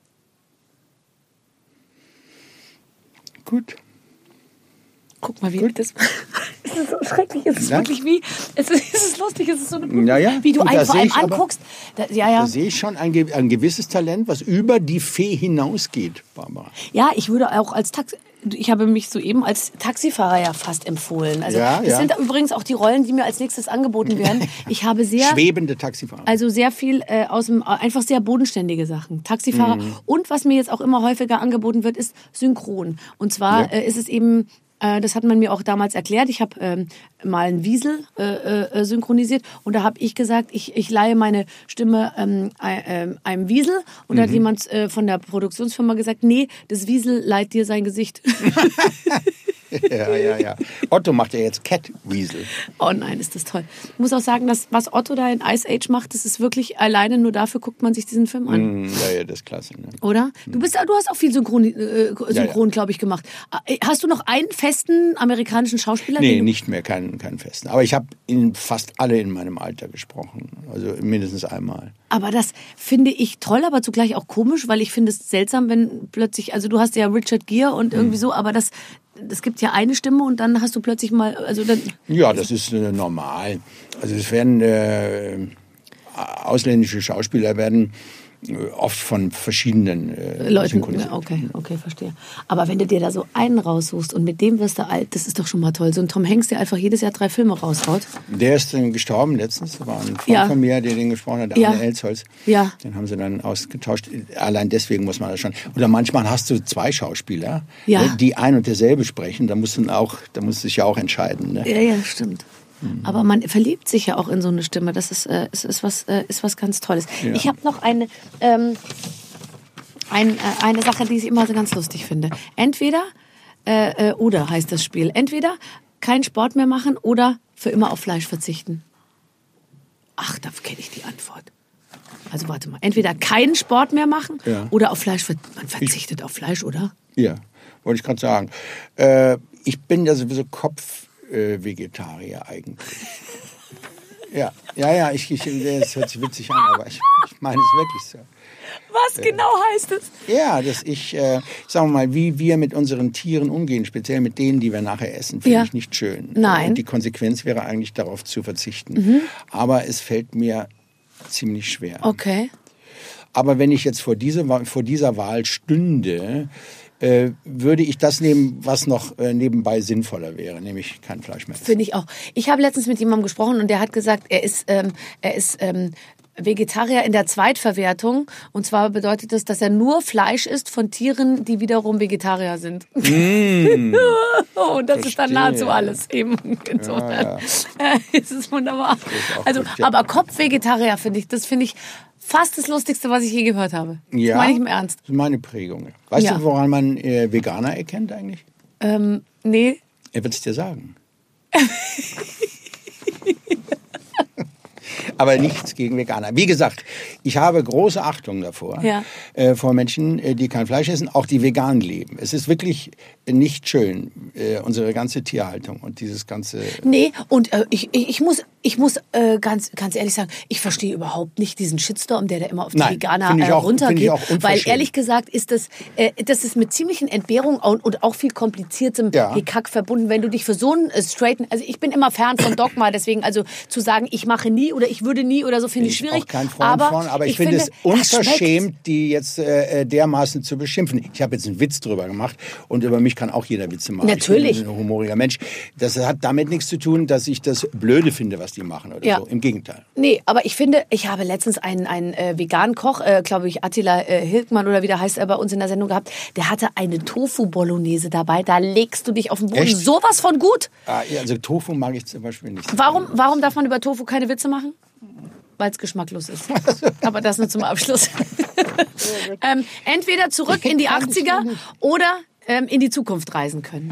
Gut. Guck mal, wie das. Es ist so schrecklich. Es ist wirklich wie. Es ist lustig. Es ist so eine. Wie du einen vor allem anguckst. Da sehe ich schon ein gewisses Talent, was über die Fee hinausgeht, Barbara. Ja, ich würde auch als ich habe mich soeben als Taxifahrer ja fast empfohlen. Also das sind übrigens auch die Rollen, die mir als nächstes angeboten werden. Ich habe schwebende Taxifahrer. Also sehr viel einfach sehr bodenständige Sachen. Taxifahrer. Und was mir jetzt auch immer häufiger angeboten wird, ist Synchron. Und zwar ist es eben. Das hat man mir auch damals erklärt. Ich habe mal einen Wiesel synchronisiert und da habe ich gesagt, ich leihe meine Stimme einem Wiesel und da hat jemand von der Produktionsfirma gesagt, nee, das Wiesel leiht dir sein Gesicht. Ja. Otto macht ja jetzt Cat Weasel. Oh nein, ist das toll. Ich muss auch sagen, dass was Otto da in Ice Age macht, das ist wirklich alleine nur dafür guckt man sich diesen Film an. Ja, das ist klasse. Ne? Oder? Du hast auch viel Synchron, glaube ich, gemacht. Hast du noch einen festen amerikanischen Schauspieler? Nee, nicht mehr, keinen festen. Aber ich habe fast alle in meinem Alter gesprochen. Also mindestens einmal. Aber das finde ich toll, aber zugleich auch komisch, weil ich finde es seltsam, wenn plötzlich, also du hast ja Richard Gere und irgendwie so, aber das gibt ja eine Stimme und dann hast du plötzlich mal, also dann... Ja, das ist normal. Also es werden ausländische Schauspieler werden oft von verschiedenen Leuten. Okay, verstehe. Aber wenn du dir da so einen raussuchst und mit dem wirst du alt, das ist doch schon mal toll. So ein Tom Hanks, der einfach jedes Jahr 3 Filme raushaut. Der ist gestorben letztens. Das war ein Freund von mir, der den gesprochen hat, Arne Elsholz. Ja. Den haben sie dann ausgetauscht. Allein deswegen muss man das schon. Oder manchmal hast du 2 Schauspieler, die ein und derselbe sprechen. Da musst du dich ja auch entscheiden. Ne? Ja, stimmt. Aber man verliebt sich ja auch in so eine Stimme. Das ist was ganz Tolles. Ja. Ich habe noch eine Sache, die ich immer so ganz lustig finde. Entweder oder heißt das Spiel. Entweder keinen Sport mehr machen oder für immer auf Fleisch verzichten. Ach, da kenne ich die Antwort. Also warte mal. Entweder keinen Sport mehr machen oder auf Fleisch. Man verzichtet auf Fleisch, oder? Ja, wollte ich gerade sagen. Ich bin ja sowieso Vegetarier eigentlich. Ja, das hört sich witzig an, aber ich meine es wirklich so. Was genau heißt es? Ja, dass sagen wir mal, wie wir mit unseren Tieren umgehen, speziell mit denen, die wir nachher essen, finde ich nicht schön. Nein. Und die Konsequenz wäre eigentlich, darauf zu verzichten. Aber es fällt mir ziemlich schwer. Okay. Aber wenn ich jetzt vor dieser Wahl stünde, würde ich das nehmen, was noch nebenbei sinnvoller wäre, nämlich kein Fleisch mehr. Finde ich auch. Ich habe letztens mit jemandem gesprochen und der hat gesagt, er ist Vegetarier in der Zweitverwertung. Und zwar bedeutet das, dass er nur Fleisch isst von Tieren, die wiederum Vegetarier sind. Und das ist dann nahezu alles eben. Insofern ist es wunderbar. Also, aber Kopfvegetarier finde ich fast das Lustigste, was ich je gehört habe. Ja, das meine ich im Ernst. Das ist meine Prägung. Weißt du, woran man Veganer erkennt eigentlich? Nee. Er wird es dir sagen. Aber nichts gegen Veganer. Wie gesagt, ich habe große Achtung davor, vor Menschen, die kein Fleisch essen, auch die vegan leben. Es ist wirklich nicht schön, unsere ganze Tierhaltung und dieses ganze... Nee, und ich muss ganz ehrlich sagen, ich verstehe überhaupt nicht diesen Shitstorm, der da immer auf die Veganer runtergeht. Weil ehrlich gesagt ist das ist mit ziemlichen Entbehrungen und auch viel kompliziertem Gekack verbunden, wenn du dich für so einen also ich bin immer fern von Dogma, deswegen also zu sagen, ich mache nie oder ich würde nie oder so, finde ich schwierig. Ich bin auch kein Freund von, aber ich finde es unverschämt, die jetzt dermaßen zu beschimpfen. Ich habe jetzt einen Witz drüber gemacht und über mich kann auch jeder Witze machen. Natürlich. Ich bin ein humoriger Mensch. Das hat damit nichts zu tun, dass ich das blöde finde, was was die machen oder so. Im Gegenteil. Nee, aber ich finde, ich habe letztens einen veganen Koch, glaube ich, Attila Hildmann oder wie der heißt, bei uns in der Sendung gehabt. Der hatte eine Tofu-Bolognese dabei. Da legst du dich auf den Boden. Echt? Sowas von gut. Also Tofu mag ich zum Beispiel nicht. Warum darf man über Tofu keine Witze machen? Weil es geschmacklos ist. Aber das nur zum Abschluss. Entweder zurück in die 80er oder in die Zukunft reisen können.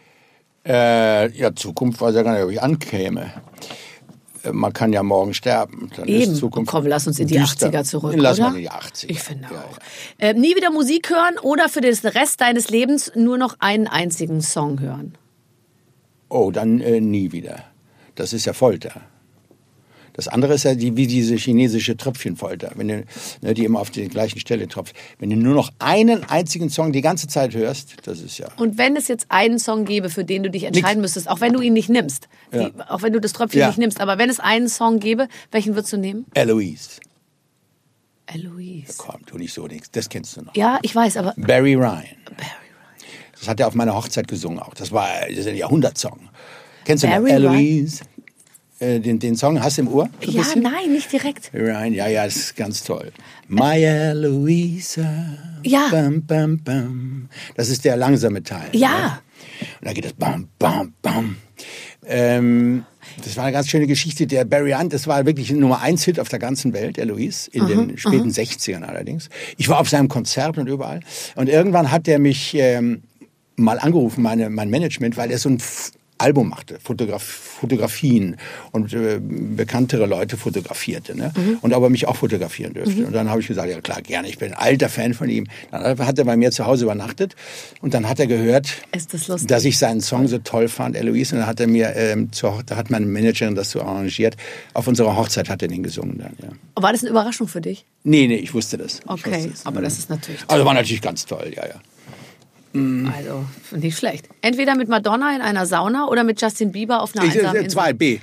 Zukunft weiß ja gar nicht, ob ich ankäme. Man kann ja morgen sterben. Dann Eben. Ist Zukunft Komm, lass uns in die düster. 80er zurück, Lass oder? mal in die 80er. Ich finde auch. Nie wieder Musik hören oder für den Rest deines Lebens nur noch einen einzigen Song hören? Oh, dann nie wieder. Das ist ja Folter. Das andere ist ja wie diese chinesische Tröpfchenfolter, wenn du, die immer auf die gleichen Stelle tropft. Wenn du nur noch einen einzigen Song die ganze Zeit hörst, das ist ja... Und wenn es jetzt einen Song gäbe, für den du dich entscheiden müsstest, auch wenn du ihn nicht nimmst, auch wenn du das Tröpfchen nicht nimmst, aber wenn es einen Song gäbe, welchen würdest du nehmen? Eloise. Eloise. Komm, tu nicht so nichts, das kennst du noch. Ja, ich weiß, aber... Barry Ryan. Das hat er auf meiner Hochzeit gesungen auch. Das ist ein Jahrhundertsong. Kennst du noch Eloise? Den Song hast du im Ohr? So ja, nein, nicht direkt. Ryan, ja, das ist ganz toll. My Eloisa. Ja. Bam, bam, bam. Das ist der langsame Teil. Ja. Ne? Und dann geht das bam, bam, bam. Das war eine ganz schöne Geschichte. Der Barry Hunt, das war wirklich ein Nummer-1-Hit auf der ganzen Welt, Eloise, in den späten 60ern allerdings. Ich war auf seinem Konzert und überall. Und irgendwann hat er mich mal angerufen, mein Management, weil er so ein Album machte, Fotografien und bekanntere Leute fotografierte. Ne? Und ob er mich auch fotografieren dürfte. Und dann habe ich gesagt, ja klar, gerne, ich bin ein alter Fan von ihm. Dann hat er bei mir zu Hause übernachtet und dann hat er gehört, dass ich seinen Song so toll fand, Eloise. Und dann hat er mir, da hat meine Managerin das so arrangiert, auf unserer Hochzeit hat er den gesungen dann. Ja. War das eine Überraschung für dich? Nee, ich wusste das. Okay, aber das ist natürlich toll. Also war natürlich ganz toll, ja. Also, nicht schlecht. Entweder mit Madonna in einer Sauna oder mit Justin Bieber auf einer einsamen Insel. 2B.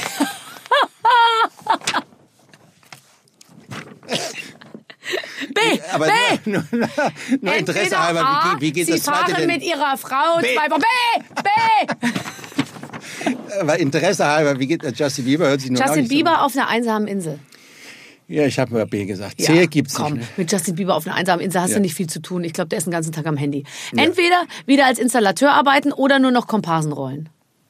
Aber nur Interesse halber, wie geht Sie das zweite fahren denn? mit ihrer Frau B. Aber Interesse halber, wie geht Justin Bieber? Hört sich nur Justin nicht Bieber so auf einer einsamen Insel. Ja, ich habe mal B gesagt. C gibt's komm, nicht. Ne? mit Justin Bieber auf einer einsamen Insel hast du nicht viel zu tun. Ich glaube, der ist den ganzen Tag am Handy. Entweder wieder als Installateur arbeiten oder nur noch Komparsenrollen.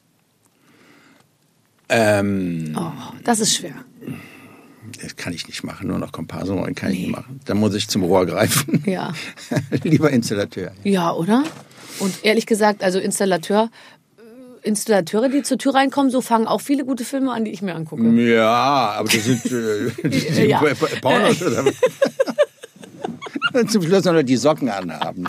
Das ist schwer. Das kann ich nicht machen, nur noch Komparsenrollen kann ich nicht machen. Da muss ich zum Rohr greifen. Ja. Lieber Installateur. Ja, oder? Und ehrlich gesagt, also Installateure, die zur Tür reinkommen, so fangen auch viele gute Filme an, die ich mir angucke. Ja, aber das sind Pornos oder zum Schluss noch die Socken anhaben.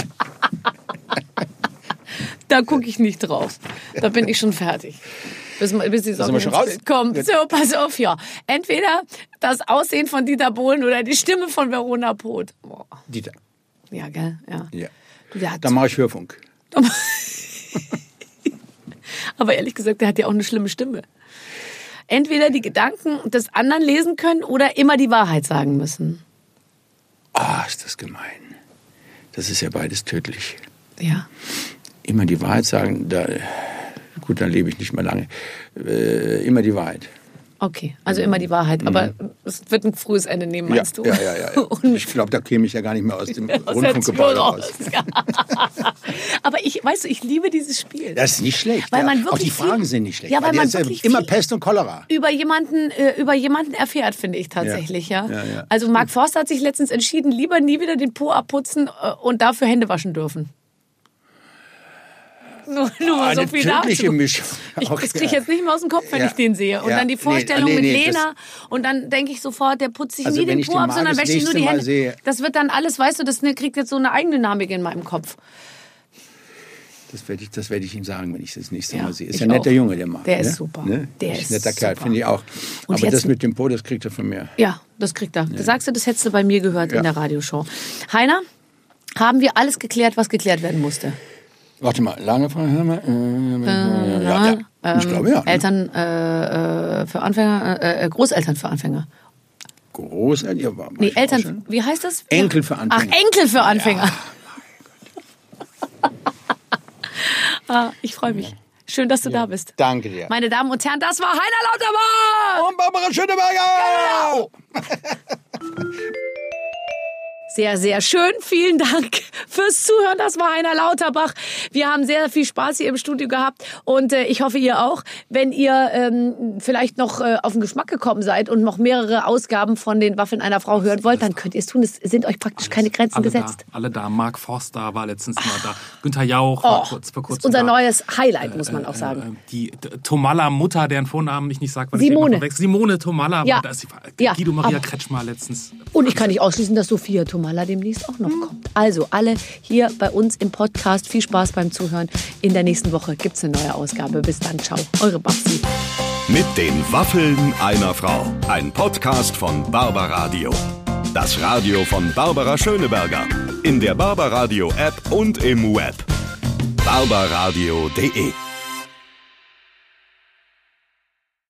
Da gucke ich nicht drauf. Da bin ich schon fertig. Bis die Socken schon raus? kommen. So, pass auf, ja. Entweder das Aussehen von Dieter Bohlen oder die Stimme von Verona Poth. Boah. Dieter. Ja, gell? Ja. Dann mache ich Hörfunk. Aber ehrlich gesagt, der hat ja auch eine schlimme Stimme. Entweder die Gedanken des anderen lesen können oder immer die Wahrheit sagen müssen. Ist das gemein. Das ist ja beides tödlich. Ja. Immer die Wahrheit sagen, gut, dann lebe ich nicht mehr lange. Immer die Wahrheit. Okay, also immer die Wahrheit. Aber es wird ein frühes Ende nehmen, meinst du? Ja. Ich glaube, da käme ich ja gar nicht mehr aus dem Rundfunkgebäude raus. Aber ich liebe dieses Spiel. Das ist nicht schlecht. Weil man wirklich auch die Fragen sind nicht schlecht. Ja, weil man wirklich immer Pest und Cholera. Über jemanden erfährt, finde ich tatsächlich. Ja. Also Mark Forster hat sich letztens entschieden, lieber nie wieder den Po abputzen und dafür Hände waschen dürfen. Nur mal so viel dazu. Das kriege ich jetzt nicht mehr aus dem Kopf, wenn ich den sehe. Und dann die Vorstellung mit Lena. Und dann denke ich sofort, der putzt sich nie den Po ab, sondern wäscht sich nur die Hände. Das wird dann alles, weißt du, das kriegt jetzt so eine Eigendynamik in meinem Kopf. Das werde ich ihm sagen, wenn ich das nächste Mal sehe. Ist ja ein netter Junge, der Mann. Der ist super. Ne? Der ist ein netter Kerl, finde ich auch. Und aber das mit dem Po, das kriegt er von mir. Ja, das kriegt er. Ja. Sagst du, das hättest du bei mir gehört in der Radioshow. Heiner, haben wir alles geklärt, was geklärt werden musste? Warte mal, lange Frage haben wir? Ich glaube, ja. Eltern für Anfänger, Großeltern für Anfänger. Großeltern? Ja, nee, Eltern, wie heißt das? Enkel für Anfänger. Ach, Enkel für Anfänger. Ja. Ich freue mich. Schön, dass du da bist. Danke dir. Meine Damen und Herren, das war Heiner Lauterbach! Und Barbara Schöneberger! Genau. Sehr, sehr schön. Vielen Dank fürs Zuhören. Das war Heiner Lauterbach. Wir haben sehr viel Spaß hier im Studio gehabt und ich hoffe, ihr auch. Wenn ihr vielleicht noch auf den Geschmack gekommen seid und noch mehrere Ausgaben von den Waffeln einer Frau hören wollt, dann könnt ihr es tun. Es sind euch praktisch keine Grenzen gesetzt. Alle da. Mark Forster war letztens mal da. Günther Jauch war vor kurzem unser da. neues Highlight, muss man auch sagen. Die Tomalla Mutter, deren Vornamen ich nicht sage, weil Simone. ich Simone Tomalla. Ja. Da ist Ja. Guido Maria Kretschmer letztens. Und ich kann nicht ausschließen, dass Sophia Tomalla demnächst auch noch kommt. Also alle hier bei uns im Podcast. Viel Spaß beim Zuhören. In der nächsten Woche gibt es eine neue Ausgabe. Bis dann. Ciao. Eure Babsi. Mit den Waffeln einer Frau. Ein Podcast von Barbaradio. Das Radio von Barbara Schöneberger. In der Barbaradio App und im Web. barbaradio.de